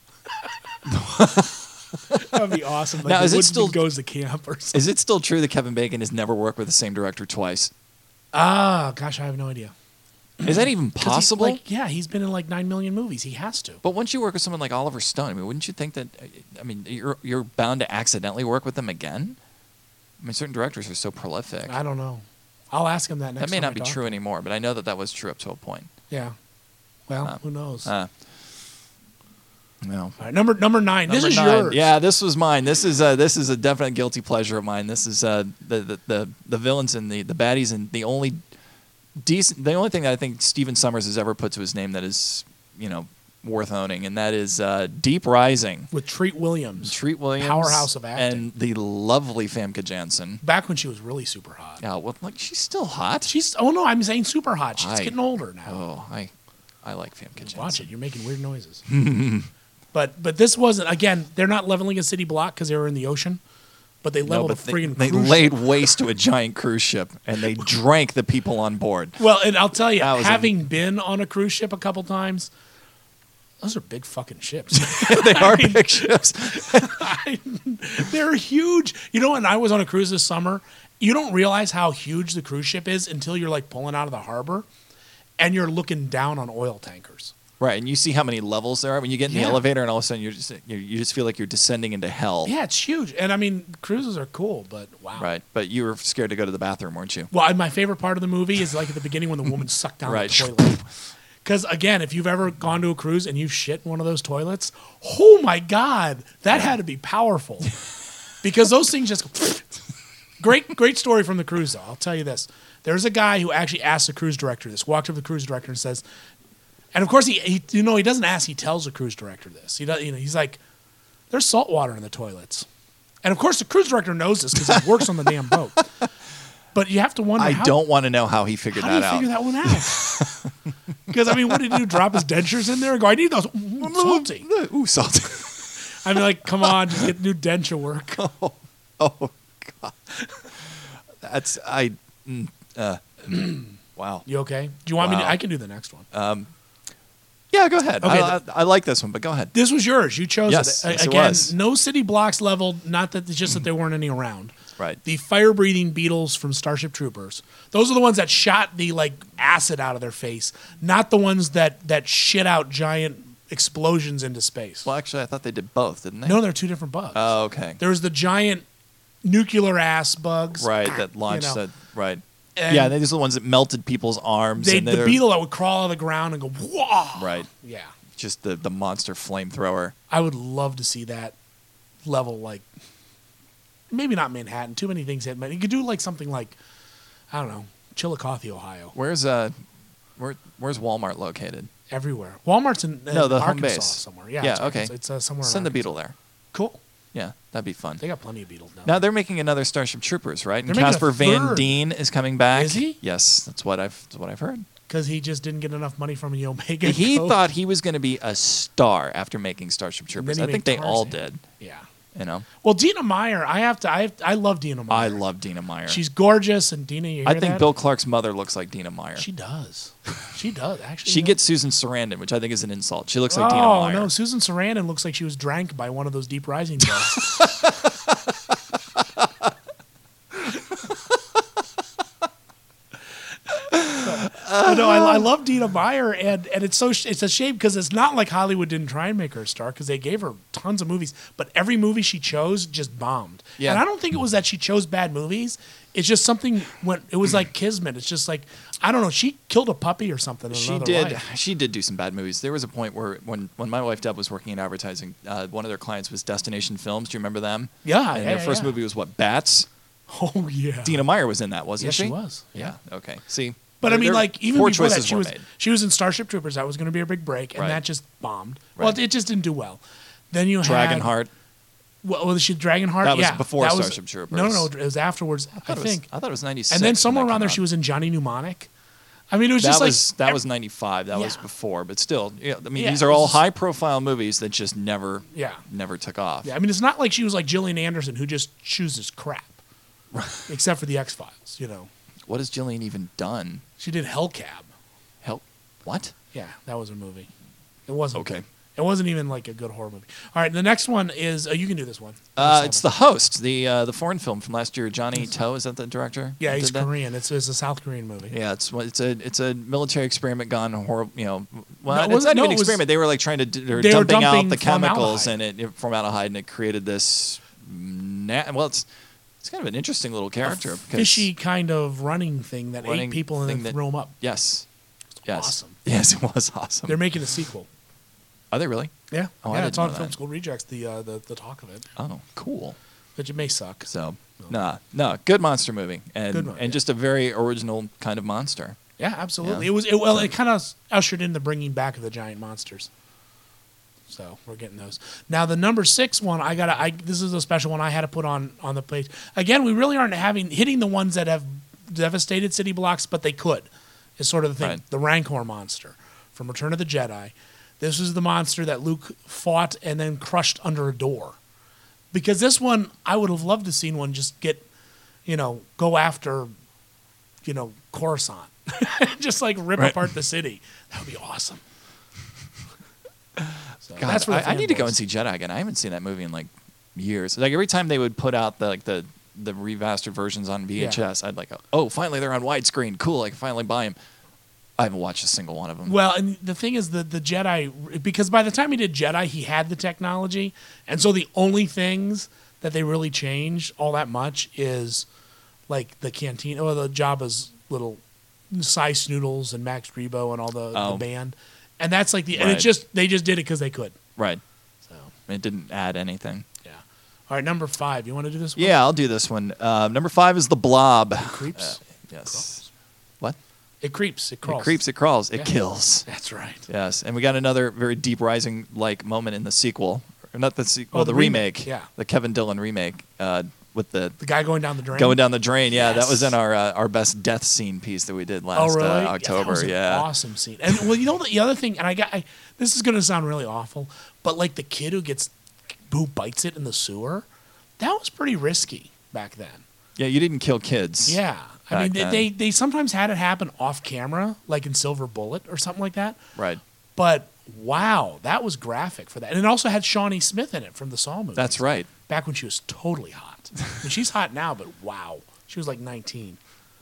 That'd be awesome. Like Now, the is it Woodsman still- goes to camp or something. Is it still true that Kevin Bacon has never worked with the same director twice? Ah, gosh, I have no idea. Is that even 'Cause he- possible? he's been in like 9 million movies. He has to. But once you work with someone like Oliver Stone, I mean, wouldn't you think that? I mean, you're bound to accidentally work with them again. I mean, certain directors are so prolific. I don't know. I'll ask him that next That may time not I be talk true to him. anymore, but I know that was true up to a point. Yeah. Well, who knows? No. All right, number 9. This is 9. yours. Yeah, this was mine. This is a definite guilty pleasure of mine. This is the villains and the baddies, and the only thing that I think Stephen Sommers has ever put to his name that is worth owning, and that is Deep Rising with Treat Williams. Powerhouse of acting. and the lovely Famke Janssen. Back when she was really super hot. Yeah, well, like she's still hot. I'm saying super hot. She's getting older now. Oh, I like Famke Janssen. Watch it. You're making weird noises. But this wasn't, again, they're not leveling a city block because they were in the ocean, but they leveled a friggin' They cruise laid ship. waste to a giant cruise ship, and they drank the people on board. Well, and I'll tell you, That was having been on a cruise ship a couple times, those are big fucking ships. They are big ships. They're huge. When I was on a cruise this summer, you don't realize how huge the cruise ship is until you're like pulling out of the harbor and you're looking down on oil tankers. Right, and you see how many levels there are when you get in the Yeah. elevator, and all of a sudden you just feel like you're descending into hell. Yeah, it's huge. And I mean, cruises are cool, but wow. Right, but you were scared to go to the bathroom, weren't you? Well, my favorite part of the movie is like at the beginning when the woman sucked down Right. the toilet. Because again, if you've ever gone to a cruise and you shit in one of those toilets, oh my God, that had to be powerful. Because those things just go. Great story from the cruise, though. I'll tell you this. There's a guy who actually asked the cruise director this, walked up to the cruise director and says, and of course he doesn't ask, he tells the cruise director this. He does, he's like, there's salt water in the toilets. And of course the cruise director knows this because he works on the damn boat. But you have to wonder. I don't want to know how he figured that out. How do you figure that one out? Because, I mean, what did he do? Drop his dentures in there and go, I need those. Salty. Ooh, salty. I mean, like, come on, just get new denture work. Oh, God. That's, wow. You okay? Do you want me to? Wow. I can do the next one. Yeah, go ahead. Okay, I like this one, but go ahead. This was yours. You chose Yes, it. yes, it Again, was. no city blocks leveled, not that it's just that there weren't any around. Right. The fire-breathing beetles from Starship Troopers. Those are the ones that shot the like acid out of their face, not the ones that shit out giant explosions into space. Well, actually, I thought they did both, didn't they? No, they're two different bugs. Oh, okay. There was the giant nuclear ass bugs. Right, that launched that. Right. And yeah, these are the ones that melted people's arms. the and they're- beetle that would crawl out of the ground and go, whoa. Right. Yeah. Just the monster flamethrower. I would love to see that level, like, maybe not Manhattan. Too many things hit. You could do like something like, I don't know, Chillicothe, Ohio. Where's Walmart located? Everywhere. Walmart's in the home Arkansas base somewhere. Yeah. Yeah. It's Okay. Arkansas. It's somewhere. in Send the Arkansas. beetle there. Cool. Yeah, that'd be fun. They got plenty of beetles now. Now they're making another Starship Troopers, right? And They're making a Casper Van third. Dien is coming back. Is he? Yes, that's what I've heard. Because he just didn't get enough money from the Omega. He Code. thought he was going to be a star after making Starship Troopers. he I think made they all Tarzan. did. Yeah. You know. Well, Dina Meyer, I love Dina Meyer. I love Dina Meyer. She's gorgeous, and Dina, you hear I think that? Bill Clark's mother looks like Dina Meyer. She does. She does, actually. She gets Susan Sarandon, which I think is an insult. She looks like oh, Dina Meyer. no, Susan Sarandon looks like she was drank by one of those Deep Rising girls. No, I love Dina Meyer, and it's a shame because it's not like Hollywood didn't try and make her a star because they gave her tons of movies, but every movie she chose just bombed. Yeah. And I don't think it was that she chose bad movies. It's just something it was like kismet. It's just like, I don't know, she killed a puppy or something. In another life. She did do some bad movies. There was a point where when my wife Deb was working in advertising, one of their clients was Destination Films. Do you remember them? Yeah, and their first movie was what, Bats? Oh yeah. Dina Meyer was in that, wasn't she? Yes, she was. Yeah. Okay. See. But I mean, like, even poor before that, choices she was in Starship Troopers. That was going to be a big break, and Right. that just bombed. Right. Well, it just didn't do well. Then you had Dragonheart. Well, was she Dragonheart? That was yeah, before Starship Troopers. No, it was afterwards. I think. I thought it was 96. And then somewhere when that around there, came she out. was in Johnny Mnemonic. I mean, it was that just was, like that was 95. That was Yeah. before, but still, I mean, Yeah, these it are all was- high-profile movies that just never took off. Yeah, I mean, it's not like she was like Gillian Anderson who just chooses crap, except for the X-Files. You know, What has Gillian even done? she did Hellcab. What? Yeah, that was a movie. It wasn't Okay. good. It wasn't even like a good horror movie. All right, the next one is you can do this one. It's The Host, the foreign film from last year. Johnny To, is that the director? Yeah, that he's did that? Korean. It's a South Korean movie. Yeah, it's a military experiment gone horrible. Well, No, it's not even an it was- experiment. They were like trying to they were They were dumping out dumping the chemicals formaldehyde. and formaldehyde, and it created this. It's kind of an interesting little character. A because fishy kind of running thing that ate people and then threw them up. Yes. Yes. Awesome. Yes, it was awesome. They're making a sequel. Are they really? Yeah. Oh, I yeah, didn't it's on know Film that. School Rejects, the talk of it. Oh, cool. But it may suck. So, no, good monster movie, and Good one, and just a very original kind of monster. Yeah, absolutely. Yeah. It kind of ushered in the bringing back of the giant monsters. So we're getting those. Now the number 6 one, this is a special one I had to put on the page. Again, we really aren't hitting the ones that have devastated city blocks, but they could. Is sort of the thing. Right. The Rancor monster from Return of the Jedi. This is the monster that Luke fought and then crushed under a door. Because this one, I would have loved to seen one just get, go after, Coruscant. Just like rip Right. apart the city. That would be awesome. So God, that's for the I need to go fanboys. and see Jedi again. I haven't seen that movie in like years. Like every time they would put out the remastered versions on VHS, I'd like, oh, finally they're on widescreen. Cool, I can finally buy them. I haven't watched a single one of them. Well, and the thing is, the Jedi, because by the time he did Jedi, he had the technology, and so the only things that they really changed all that much is like the canteen, or the Jabba's little Cy Snoodles and Max Rebo and all the band, and that's like and Right. they just did it because they could. Right. So it didn't add anything. Yeah. All right, number 5. You want to do this one? Yeah, I'll do this one. Number 5 is The Blob. It creeps. Yes. What? It creeps. It crawls. It creeps. It crawls. It Yeah. kills. That's right. Yes, and we got another very Deep Rising like moment in the sequel, or not the sequel, Oh, the the remake. remake, yeah. The Kevin Dillon remake with the guy going down the drain. Going down the drain. Yeah, that was Yes. in our best death scene piece that we did last October. that was an awesome scene. And well, the other thing, and this is going to sound really awful, but like the kid who bites it in the sewer, that was pretty risky back then. Yeah, you didn't kill kids. Yeah, I mean back they sometimes had it happen off camera, like in Silver Bullet or something like that. Right. But wow, that was graphic for that, and it also had Shawnee Smith in it from the Saw movies. That's right. Back when she was totally hot. I mean, she's hot now, but wow, she was like 19.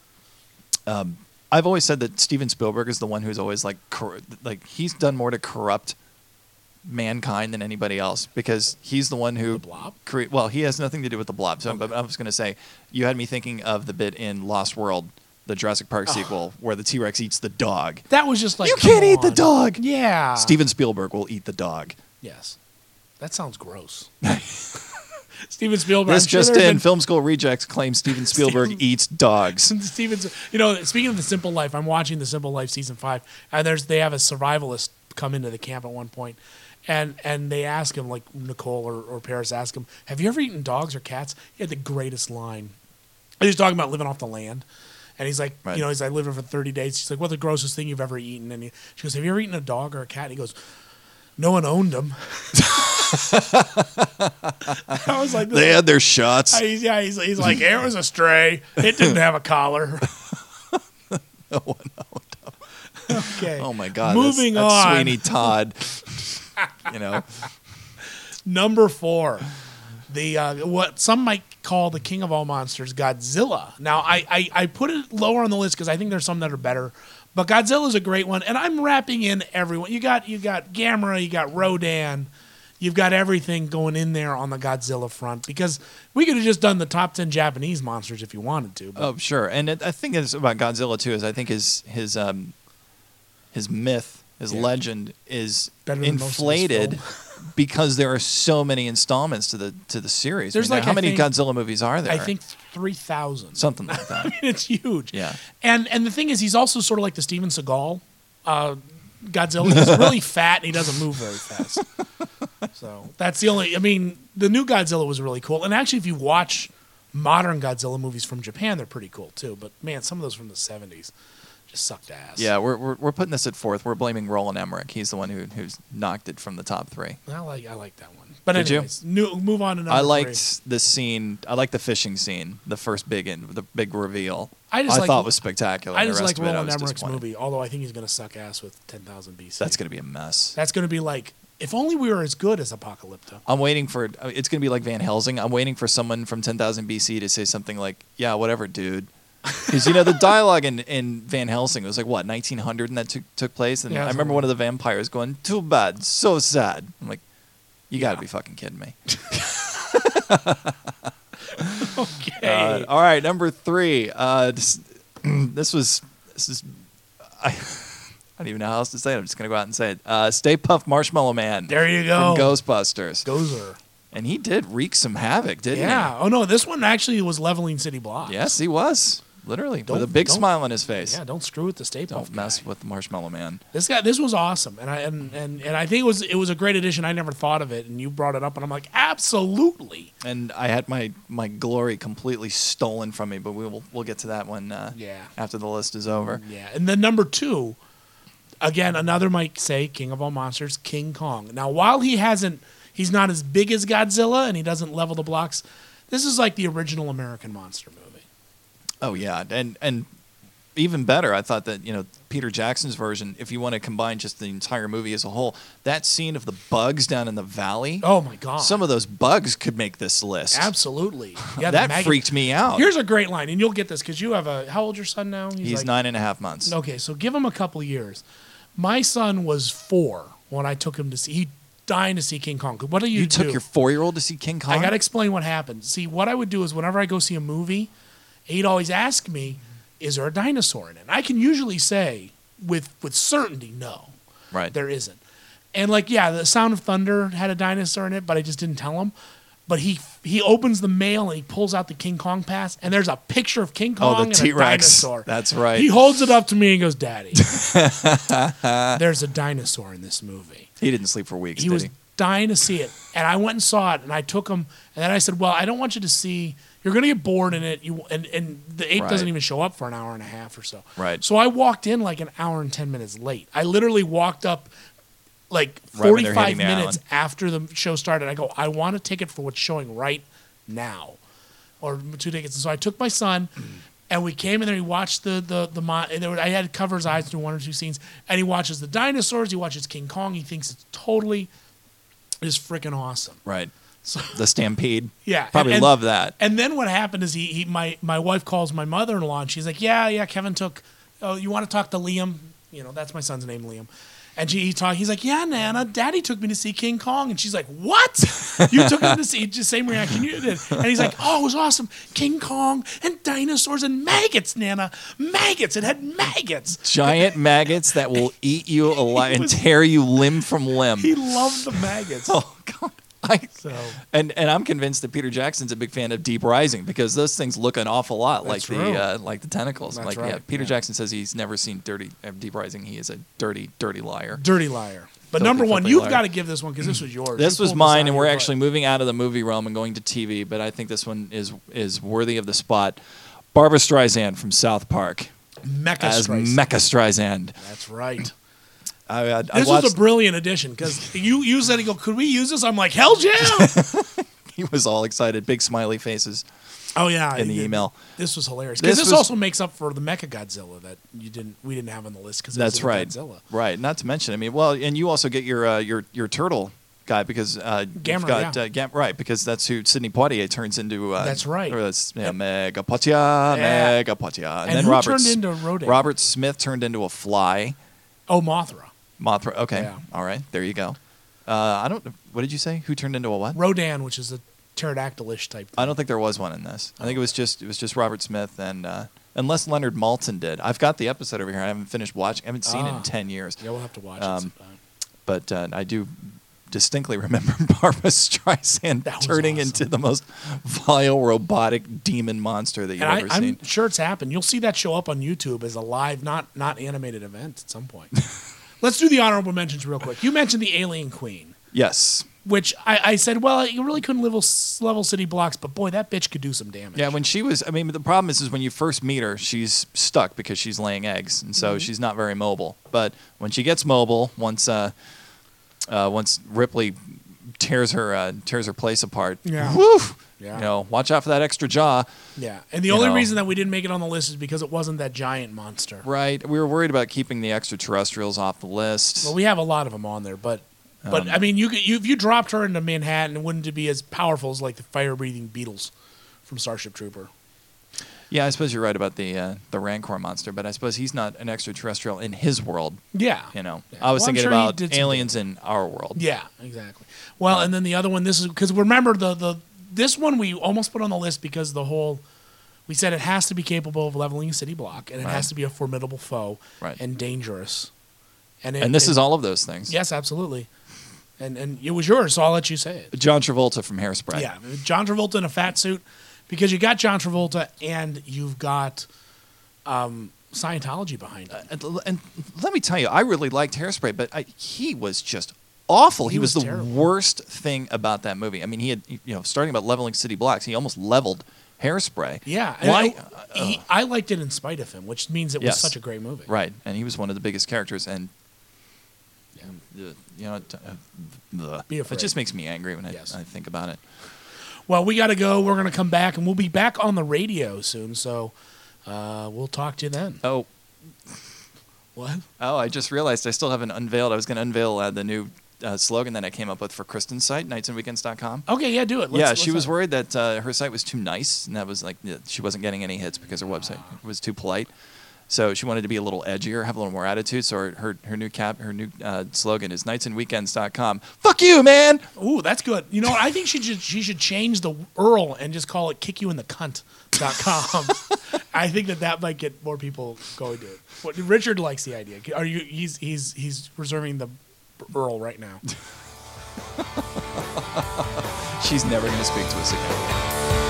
I've always said that Steven Spielberg is the one who's always like he's done more to corrupt mankind than anybody else, because he's the one who well, he has nothing to do with the Blob. So, but I was going to say, you had me thinking of the bit in Lost World, the Jurassic Park sequel, where the T-Rex eats the dog. That was just like, You come can't eat the on. dog. Yeah. Steven Spielberg will eat the dog. Yes. That sounds gross. Steven Spielberg. This I'm sure just there have in, been- Film School Rejects claims Steven Spielberg eats dogs. Steven's, speaking of The Simple Life, I'm watching The Simple Life season 5, and they have a survivalist come into the camp at one point, and they ask him, like Nicole or Paris ask him, have you ever eaten dogs or cats? He had the greatest line. He was talking about living off the land. And he's like, Right. I lived here for 30 days. She's like, what's the grossest thing you've ever eaten? And she goes, have you ever eaten a dog or a cat? And he goes, no one owned them. I was like, They had their shots. He's like, it was a stray. It didn't have a collar. No. Okay. Oh my God. Moving that's on. Sweeney Todd. Number 4, the what some might call the king of all monsters, Godzilla. Now, I put it lower on the list because I think there's some that are better, but Godzilla is a great one, and I'm wrapping in everyone. You got Gamera, you got Rodan, you've got everything going in there on the Godzilla front because we could have just done the top 10 Japanese monsters if you wanted to. But Oh, sure. And I think it's about Godzilla too. Is I think his myth, his legend is Better than most of this inflated because there are so many installments to the series. There's how many Godzilla movies are there? I think 3,000. Something like that. I mean, it's huge. Yeah. And the thing is, he's also sort of like the Steven Seagal Godzilla. He's really fat and he doesn't move very fast. So that's the only. I mean, the new Godzilla was really cool. And actually, if you watch modern Godzilla movies from Japan, they're pretty cool too. But man, some of those from the 70s just sucked ass. Yeah, we're putting this at 4th. We're blaming Roland Emmerich. He's the one who's knocked it from the top 3. I like that one. But Did anyways, move on to number I 3. liked the scene. I liked the fishing scene. The first the big reveal. I thought was spectacular. I The just rest like of it, I Roland was Emmerich's disappointed. movie, although I think he's going to suck ass with 10,000 BC. That's going to be a mess. That's going to be like, if only we were as good as Apocalypto. I'm waiting for it's going to be like Van Helsing. I'm waiting for someone from 10,000 BC to say something like, "Yeah, whatever, dude." Because the dialogue in Van Helsing was like what 1900 and that took place, and Yeah, I remember one of the vampires going, "Too bad, so sad." I'm like, "You got to be fucking kidding me." Okay. All right, number 3. This is I don't even know how else to say it. I'm just gonna go out and say it. Stay Puft Marshmallow Man. There you go. From Ghostbusters. Gozer. And he did wreak some havoc, didn't he? Yeah. Oh no, this one actually was leveling city blocks. Yes, he was. Literally, with a big smile on his face. Yeah, don't screw with the Stay Puft Don't mess with the Marshmallow Man. This was awesome, and I think it was a great addition. I never thought of it, and you brought it up, and I'm like, absolutely. And I had my glory completely stolen from me, but we'll get to that one. After the list is over. Yeah, and then number 2, again, another might say king of all monsters, King Kong. Now, while he's not as big as Godzilla, and he doesn't level the blocks, this is like the original American monster movie. Oh yeah, and even better, I thought that Peter Jackson's version, if you want to combine just the entire movie as a whole, that scene of the bugs down in the valley. Oh my God! Some of those bugs could make this list. Absolutely. Yeah, that freaked me out. Here's a great line, and you'll get this because you have how old's your son now? He's like 9.5 months. Okay, so give him a couple years. My son was 4 when I took him to see. He dying to see King Kong. What do you do? You took your 4-year-old to see King Kong? I got to explain what happened. See, what I would do is whenever I go see a movie, he'd always ask me, is there a dinosaur in it? And I can usually say with certainty, no. Right. There isn't. And the Sound of Thunder had a dinosaur in it, but I just didn't tell him. But he opens the mail and he pulls out the King Kong pass, and there's a picture of King Kong and a dinosaur. That's right. He holds it up to me and goes, "Daddy, there's a dinosaur in this movie." He didn't sleep for weeks, He did was he? dying to see it. And I went and saw it, and I took him, and then I said, well, I don't want you to see, you're going to get bored in it, and the ape doesn't even show up for an hour and a half or so. Right. So I walked in like an hour and 10 minutes late. I literally walked up like 45 minutes after the show started. I go, I want a ticket for what's showing right now, or 2 tickets. And so I took my son, and we came in there. He watched I had cover his eyes through 1 or 2 scenes, and he watches the dinosaurs. He watches King Kong. He thinks it's totally is freaking awesome. Right. So, the Stampede. Yeah. Probably love that. And then what happened is my wife calls my mother-in-law, and she's like, yeah, Kevin took. Oh, you want to talk to Liam? That's my son's name, Liam. And he's like, yeah, Nana, Daddy took me to see King Kong. And she's like, what? You took him to see, just same reaction you did. And he's like, oh, it was awesome. King Kong and dinosaurs and maggots, Nana. Maggots. It had maggots. Giant maggots that will eat you alive and tear you limb from limb. He loved the maggots. Oh, God. And I'm convinced that Peter Jackson's a big fan of Deep Rising because those things look an awful lot like the tentacles. That's right. Yeah, Peter Jackson says he's never seen Deep Rising. He is a dirty, dirty liar. Dirty liar. But number one, you've got to give this one because this was yours. This was mine, and we're actually moving out of the movie realm and going to TV. But I think this one is worthy of the spot. Barbra Streisand from South Park. Mecha Streisand. Mecha Streisand. That's right. This was a brilliant addition because you said, "You go, could we use this?" I'm like, "Hell yeah!" He was all excited, big smiley faces. Oh yeah, in the email. This was hilarious because this also makes up for the Mechagodzilla that we didn't have on the list because that's right. Godzilla. Right. Not to mention, I mean, well, and you also get your turtle guy because Gamera, got, right, because that's who Sidney Poitier turns into. That's right. Or that's Megapotia, Megapotia, and who turned into Rodan? Robert Smith turned into a fly. Oh, Mothra. Mothra. Okay. Yeah. All right. There you go. I don't. What did you say? Who turned into a what? Rodan, which is a pterodactylish type thing. I don't think there was one in this. I think it was just Robert Smith and unless Leonard Maltin did. I've got the episode over here. I haven't finished watching. I haven't seen it in 10 years. Yeah, we'll have to watch it sometime. But I do distinctly remember Barbra Streisand turning into the most vile robotic demon monster that you've ever seen. I'm sure it's happened. You'll see that show up on YouTube as a live, not animated event at some point. Let's do the honorable mentions real quick. You mentioned the Alien Queen. Yes. Which I said, well, you really couldn't level city blocks, but boy, that bitch could do some damage. Yeah, when she was, I mean, the problem is when you first meet her, she's stuck because she's laying eggs, and so she's not very mobile. But when she gets mobile, once Ripley tears her place apart, whew, watch out for that extra jaw. Yeah, and the only reason that we didn't make it on the list is because it wasn't that giant monster. Right, we were worried about keeping the extraterrestrials off the list. Well, we have a lot of them on there, but I mean, if you dropped her into Manhattan, wouldn't it be as powerful as like the fire-breathing beetles from Starship Trooper? Yeah, I suppose you're right about the Rancor monster, but I suppose he's not an extraterrestrial in his world. Yeah, I was thinking about aliens in our world. Yeah, exactly. Well, and then the other one, this is because remember this one we almost put on the list because we said it has to be capable of leveling a city block and it has to be a formidable foe and dangerous. And this is all of those things. Yes, absolutely. And it was yours, so I'll let you say it. John Travolta from Hairspray. Yeah, John Travolta in a fat suit, because you got John Travolta and you've got Scientology behind it. And let me tell you, I really liked Hairspray, but he was just awful. He was the worst thing about that movie. I mean, he had, starting about leveling city blocks, he almost leveled Hairspray. Yeah. Why? I liked it in spite of him, which means it was such a great movie. Right, and he was one of the biggest characters, and it just makes me angry when I think about it. Well, we got to go. We're going to come back, and we'll be back on the radio soon, so we'll talk to you then. Oh. What? Oh, I just realized I still haven't unveiled. I was going to unveil the new slogan that I came up with for Kristen's site, nightsandweekends.com. Okay, yeah, do it. She was worried that her site was too nice, and that was like she wasn't getting any hits because her website was too polite. So she wanted to be a little edgier, have a little more attitude. So her new slogan is nightsandweekends.com. Fuck you, man. Ooh, that's good. You know what? I think she should change the URL and just call it kickyouinthecunt.com. I think that might get more people going to it. Richard likes the idea. He's reserving the URL right now. She's never going to speak to us again.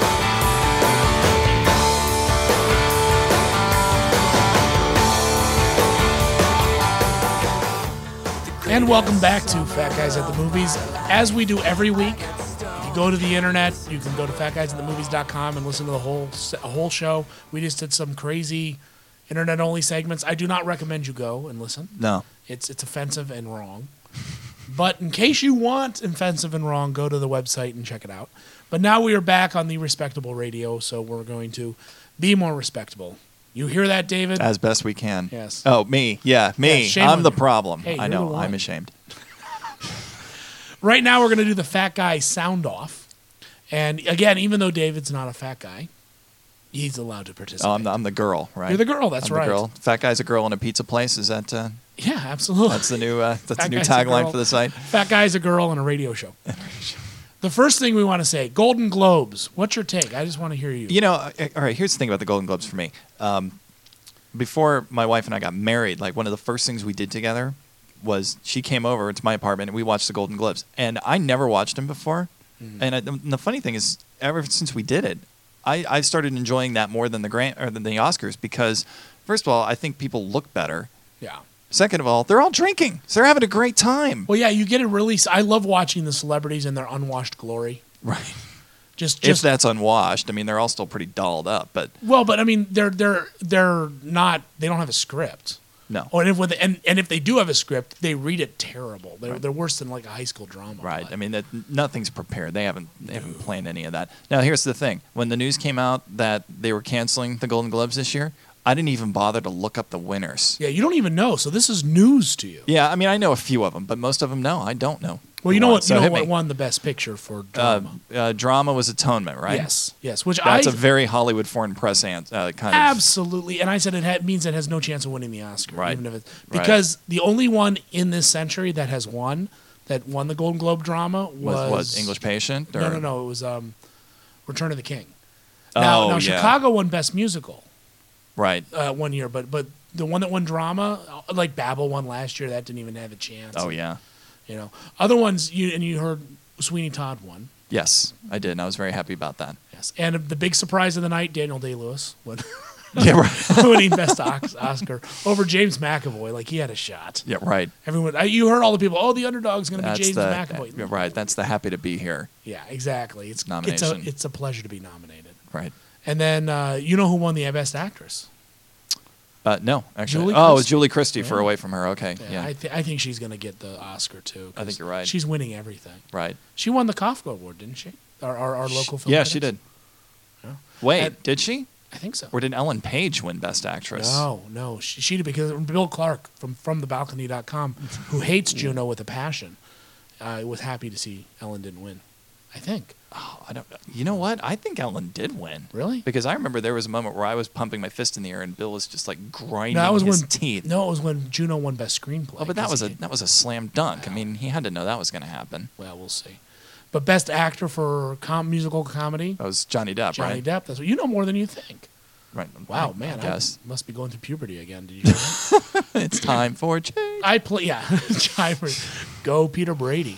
And welcome back to Fat Guys at the Movies. As we do every week, if you go to the internet, you can go to fatguysatthemovies.com and listen to the whole show. We just did some crazy internet-only segments. I do not recommend you go and listen. No. It's offensive and wrong. But in case you want offensive and wrong, go to the website and check it out. But now we are back on the respectable radio, so we're going to be more respectable. You hear that, David? As best we can. Yes. Oh, me. Yeah, me. Yeah, I'm the problem. Hey, I know. I'm ashamed. Right now, we're going to do the fat guy sound off. And again, even though David's not a fat guy, he's allowed to participate. Oh, I'm the girl, right? You're the girl. That's right. The girl. Fat guy's a girl in a pizza place. Is that? Yeah, absolutely. That's the new. That's the new tagline for the site. Fat guy's a girl in a radio show. The first thing we want to say, Golden Globes. What's your take? I just want to hear you. All right, here's the thing about the Golden Globes for me. Before my wife and I got married, like one of the first things we did together was she came over to my apartment and we watched the Golden Globes. And I never watched them before. Mm-hmm. And the funny thing is, ever since we did it, I've started enjoying that more than the Oscars because, first of all, I think people look better. Yeah. Second of all, they're all drinking. So they're having a great time. Well, yeah, you get a really... I love watching the celebrities in their unwashed glory. Right. Just if that's unwashed, I mean, they're all still pretty dolled up, but... Well, but I mean, they're not... They don't have a script. No. Or and if they do have a script, they read it terrible. They're worse than like a high school drama. Right. I mean, nothing's prepared. They haven't planned any of that. Now, here's the thing: when the news came out that they were canceling the Golden Globes this year, I didn't even bother to look up the winners. Yeah, you don't even know. So this is news to you. Yeah, I mean, I know a few of them, but most of them, no, I don't know. Well, you know what? You know what won the Best Picture for drama? Drama was Atonement, right? Yes. Which that's a very Hollywood Foreign Press kind of. Absolutely, and I said it means it has no chance of winning the Oscar, right? Even if it's because the only one in this century that has won the Golden Globe drama was English Patient. Or? No. It was Return of the King. Now Chicago won Best Musical, right? 1 year, but the one that won drama, like Babel won last year, that didn't even have a chance. Oh yeah. You know, other ones you heard Sweeney Todd won. Yes, I did, and I was very happy about that. Yes, and the big surprise of the night, Daniel Day-Lewis won. Yeah, right. Winning Best Oscar over James McAvoy, like he had a shot. Yeah, right. Everyone, you heard all the people. Oh, the underdog's going to be James McAvoy. Right, that's the happy to be here. Yeah, exactly. It's nomination. It's a pleasure to be nominated. Right. And then you know who won the Best Actress? No, actually. Julie it was Julie Christie for Away From Her. Okay, yeah. I think she's going to get the Oscar too. I think you're right. She's winning everything. Right. She won the Kafka Award, didn't she? Our local film. Yeah, she did. Yeah. Wait, did she? I think so. Or did Ellen Page win Best Actress? No. She did, because Bill Clark from FromTheBalcony.com, who hates Juno with a passion, was happy to see Ellen didn't win. I think. Oh, I don't. You know what? I think Ellen did win. Really? Because I remember there was a moment where I was pumping my fist in the air and Bill was just like grinding his teeth. No, it was when Juno won Best Screenplay. Oh, but that was a slam dunk. I mean, he had to know that was going to happen. Well, we'll see. But Best Actor for musical comedy. That was Johnny Depp, right? Johnny Depp. That's what you know more than you think. Right. Wow, man. I guess. I must be going through puberty again. Did you know that? It's time for change. Go Peter Brady.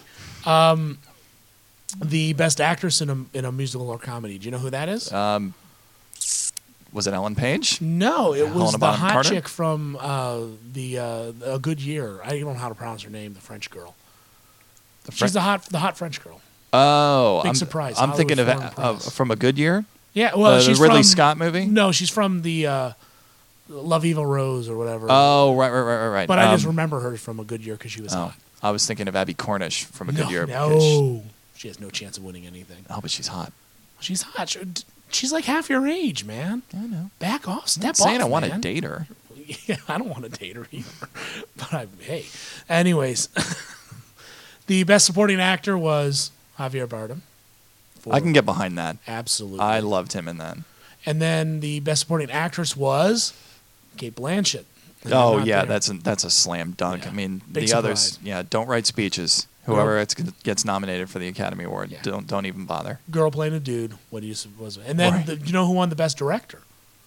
The Best Actress in a musical or comedy. Do you know who that is? Was it Ellen Page? No, it was the hot Carter? chick from A Good Year. I don't know how to pronounce her name. The French girl. She's the hot French girl. Oh, big surprise. I'm thinking of From a Good Year. Yeah, well, she's the Ridley from, Scott movie. No, she's from the Love Eva Rose or whatever. Oh, right. But I just remember her from A Good Year because she was hot. I was thinking of Abby Cornish from A Good Year. No, she has no chance of winning anything. Oh, but she's hot. She's hot. She's like half your age, man. I know. Back off. Step off. Saying I want to date her. Yeah, I don't want to date her either. But hey, anyways, the Best Supporting Actor was Javier Bardem. I can get behind that. Absolutely. I loved him in that. And then the Best Supporting Actress was Cate Blanchett. Oh yeah, that's a slam dunk. Yeah. I mean, Big the others, don't write speeches. Whoever gets nominated for the Academy Award, don't even bother. Girl playing a dude. What do you suppose? And then you know who won the Best Director?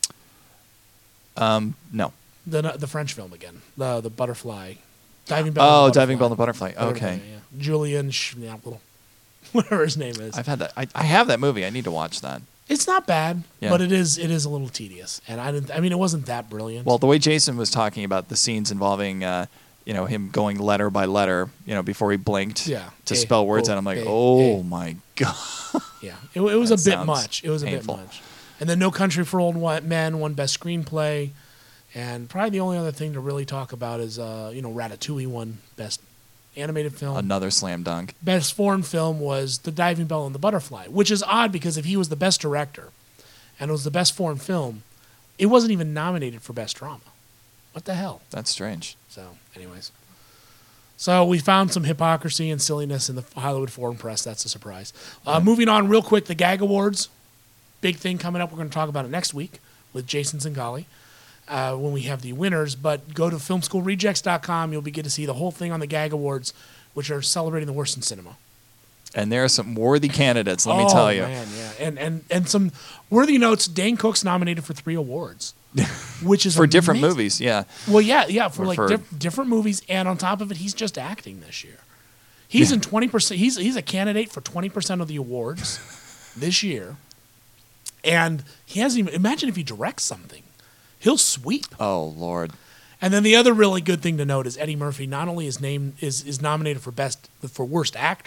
No. The French film again. The Butterfly. Diving Bell. Oh, Diving Bell and the Butterfly. Okay. Yeah. Julian Schnabel, whatever his name is. I've had that. I have that movie. I need to watch that. It's not bad, but it is a little tedious, and I mean, it wasn't that brilliant. Well, the way Jason was talking about the scenes involving, him going letter by letter, before he blinked to spell words, and I'm like, my god. Yeah, it was a bit much. It was painful. A bit much. And then No Country for Old Men won Best Screenplay, and probably the only other thing to really talk about is Ratatouille won Best Animated Film. Another slam dunk. Best Foreign Film was The Diving Bell and the Butterfly, which is odd because if he was the best director and it was the best foreign film, it wasn't even nominated for Best Drama. What the hell? That's strange. So, anyways. So we found some hypocrisy and silliness in the Hollywood Foreign Press. That's a surprise. Moving on real quick, the GAG Awards. Big thing coming up. We're going to talk about it next week with Jason Zingali when we have the winners. But go to filmschoolrejects.com. You'll get to see the whole thing on the GAG Awards, which are celebrating the worst in cinema. And there are some worthy candidates, let me tell you. Man, yeah. And some worthy notes. Dane Cook's nominated for 3 awards. Which is for different movies, yeah. Well, yeah, for different movies, and on top of it, he's just acting this year. He's in 20%. He's a candidate for 20% of the awards this year, and he hasn't even. Imagine if he directs something, he'll sweep. Oh Lord! And then the other really good thing to note is Eddie Murphy not only is nominated for worst actor,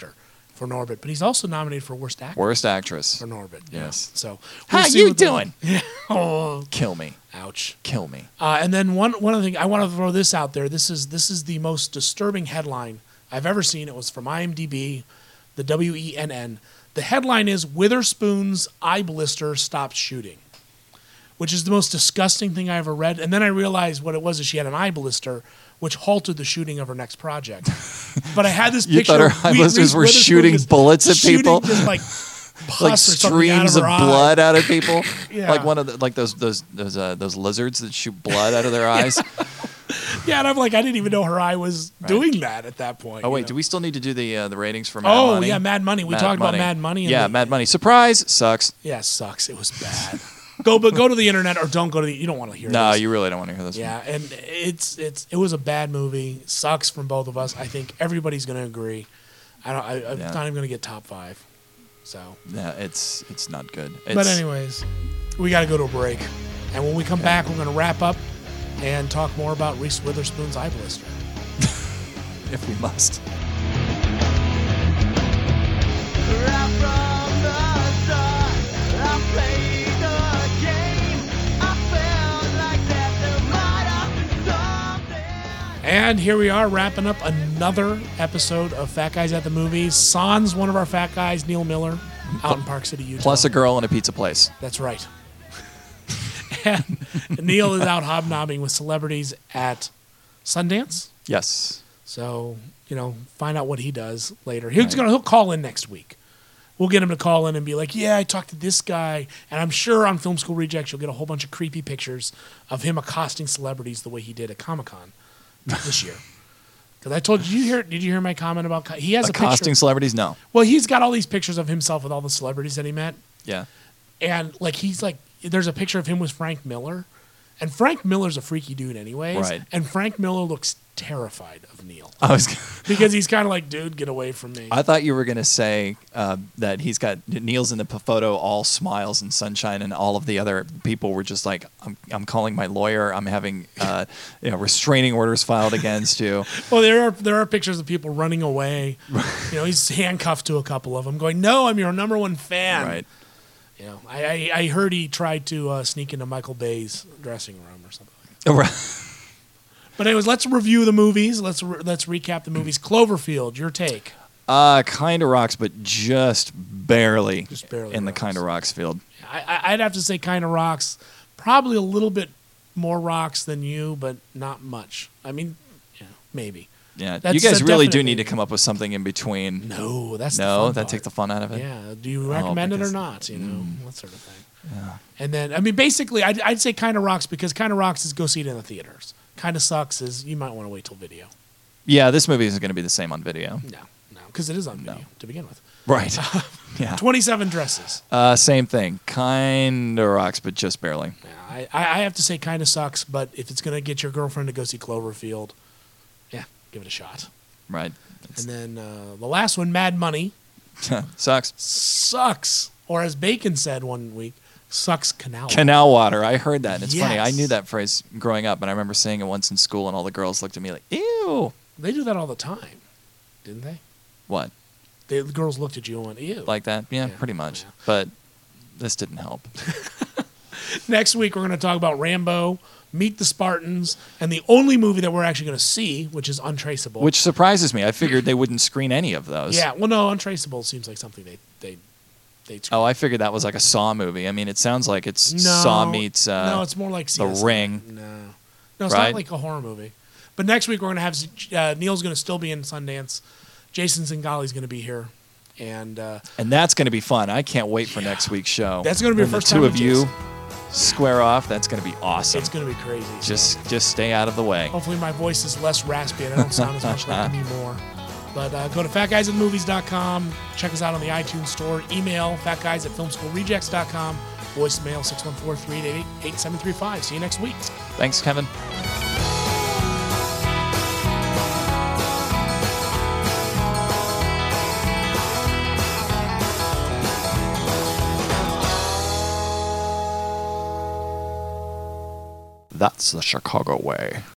for Norbit, but he's also nominated for Worst Actor Worst Actress. for Norbit. Yes. Yeah. So How see you what the- doing? Oh, Kill me. ouch. Kill me. And then one other thing, I want to throw this out there. This is the most disturbing headline I've ever seen. It was from IMDb, the WENN. The headline is Witherspoon's eye blister stopped shooting, which is the most disgusting thing I ever read. And then I realized what it was is she had an eye blister, which halted the shooting of her next project. But I had this You picture. thought her of eye Reese blisters were Witherspoon shooting just bullets at shooting people? just like pus Like or something out streams of her eye. blood out of people, Yeah. like one of the, like those lizards that shoot blood out of their eyes. Yeah, and I'm like, I didn't even know her eye was doing that at that point. Oh wait, you know? do we still need to do the ratings for Mad Money? Oh yeah, Mad Money. We talked about Mad Money. Yeah, Mad Money. Surprise, sucks. Yeah, sucks. It was bad. Go to the internet or don't go to the. You don't want to hear. No, this. you really don't want to hear this. Yeah, and it was a bad movie. Sucks from both of us. I think everybody's going to agree. I'm not even going to get top 5. So. Yeah, it's not good. But anyways, we got to go to a break, and when we come back, we're going to wrap up and talk more about Reese Witherspoon's eye blister. If we must. And here we are wrapping up another episode of Fat Guys at the Movies. Sans, one of our fat guys, Neil Miller, out in Park City, Utah. Plus a girl in a pizza place. That's right. And Neil is out hobnobbing with celebrities at Sundance. Yes. So, find out what he does later. He'll call in next week. We'll get him to call in and be like, yeah, I talked to this guy. And I'm sure on Film School Rejects, you'll get a whole bunch of creepy pictures of him accosting celebrities the way he did at Comic-Con this year. Because I told you, did you hear my comment about, he has accosting a picture. celebrities? No. Well, he's got all these pictures of himself with all the celebrities that he met. Yeah. And there's a picture of him with Frank Miller. And Frank Miller's a freaky dude anyways. Right. And Frank Miller looks terrified of Neil. Because he's kind of like, dude, get away from me. I thought you were going to say that Neil's in the photo all smiles and sunshine, and all of the other people were just like, I'm calling my lawyer. I'm having restraining orders filed against you. Well, there are pictures of people running away. He's handcuffed to a couple of them, going, "No, I'm your number one fan." Right. I heard he tried to sneak into Michael Bay's dressing room or something. Oh, right. But anyways, let's review the movies. Let's recap the movies. Cloverfield, your take? Kind of rocks, but just barely in the kind of rocks field. I'd have to say kind of rocks. Probably a little bit more rocks than you, but not much. I mean, maybe. Yeah, That's you guys a really definite do need maybe. to come up with something in between. No, that's the no, fun that part. takes the fun out of it. Yeah, do you recommend it or not? That sort of thing. Yeah. And then, basically, I'd say kind of rocks because kind of rocks is go see it in the theaters. Kind of sucks is you might want to wait till video. Yeah, this movie isn't going to be the same on video. No, because it is on video to begin with. Right. Yeah. 27 dresses. Same thing. Kind of rocks, but just barely. Yeah, I have to say kind of sucks, but if it's going to get your girlfriend to go see Cloverfield, yeah, give it a shot. Right. And then the last one, Mad Money. Sucks. Sucks. Or as Bacon said one week, sucks canal water. Canal water. I heard that. And it's funny. I Yes. knew that phrase growing up, and I remember saying it once in school, and all the girls looked at me like, ew. They do that all the time, didn't they? What? The girls looked at you and went, ew. Like that? Yeah, pretty much. Yeah. But this didn't help. Next week, we're going to talk about Rambo, Meet the Spartans, and the only movie that we're actually going to see, which is Untraceable. Which surprises me. I figured they wouldn't screen any of those. Yeah, well, no, Untraceable seems like something they'd Oh, I figured that was like a Saw movie. I mean, it sounds like it's Saw meets no, it's more like The CSI. Ring. No, it's not like a horror movie. But next week, we're going to have Neil's going to still be in Sundance. Jason Zingali's going to be here. And that's going to be fun. I can't wait for next week's show. That's going to be when our first the time two with of you Jason. square off. That's going to be awesome. It's going to be crazy. Just stay out of the way. Hopefully my voice is less raspy and I don't sound as much like me more. But go to fatguysatmovies.com. Check us out on the iTunes store. Email fatguys@filmschoolrejects.com. Voicemail 614-388-8735. See you next week. Thanks, Kevin. That's the Chicago way.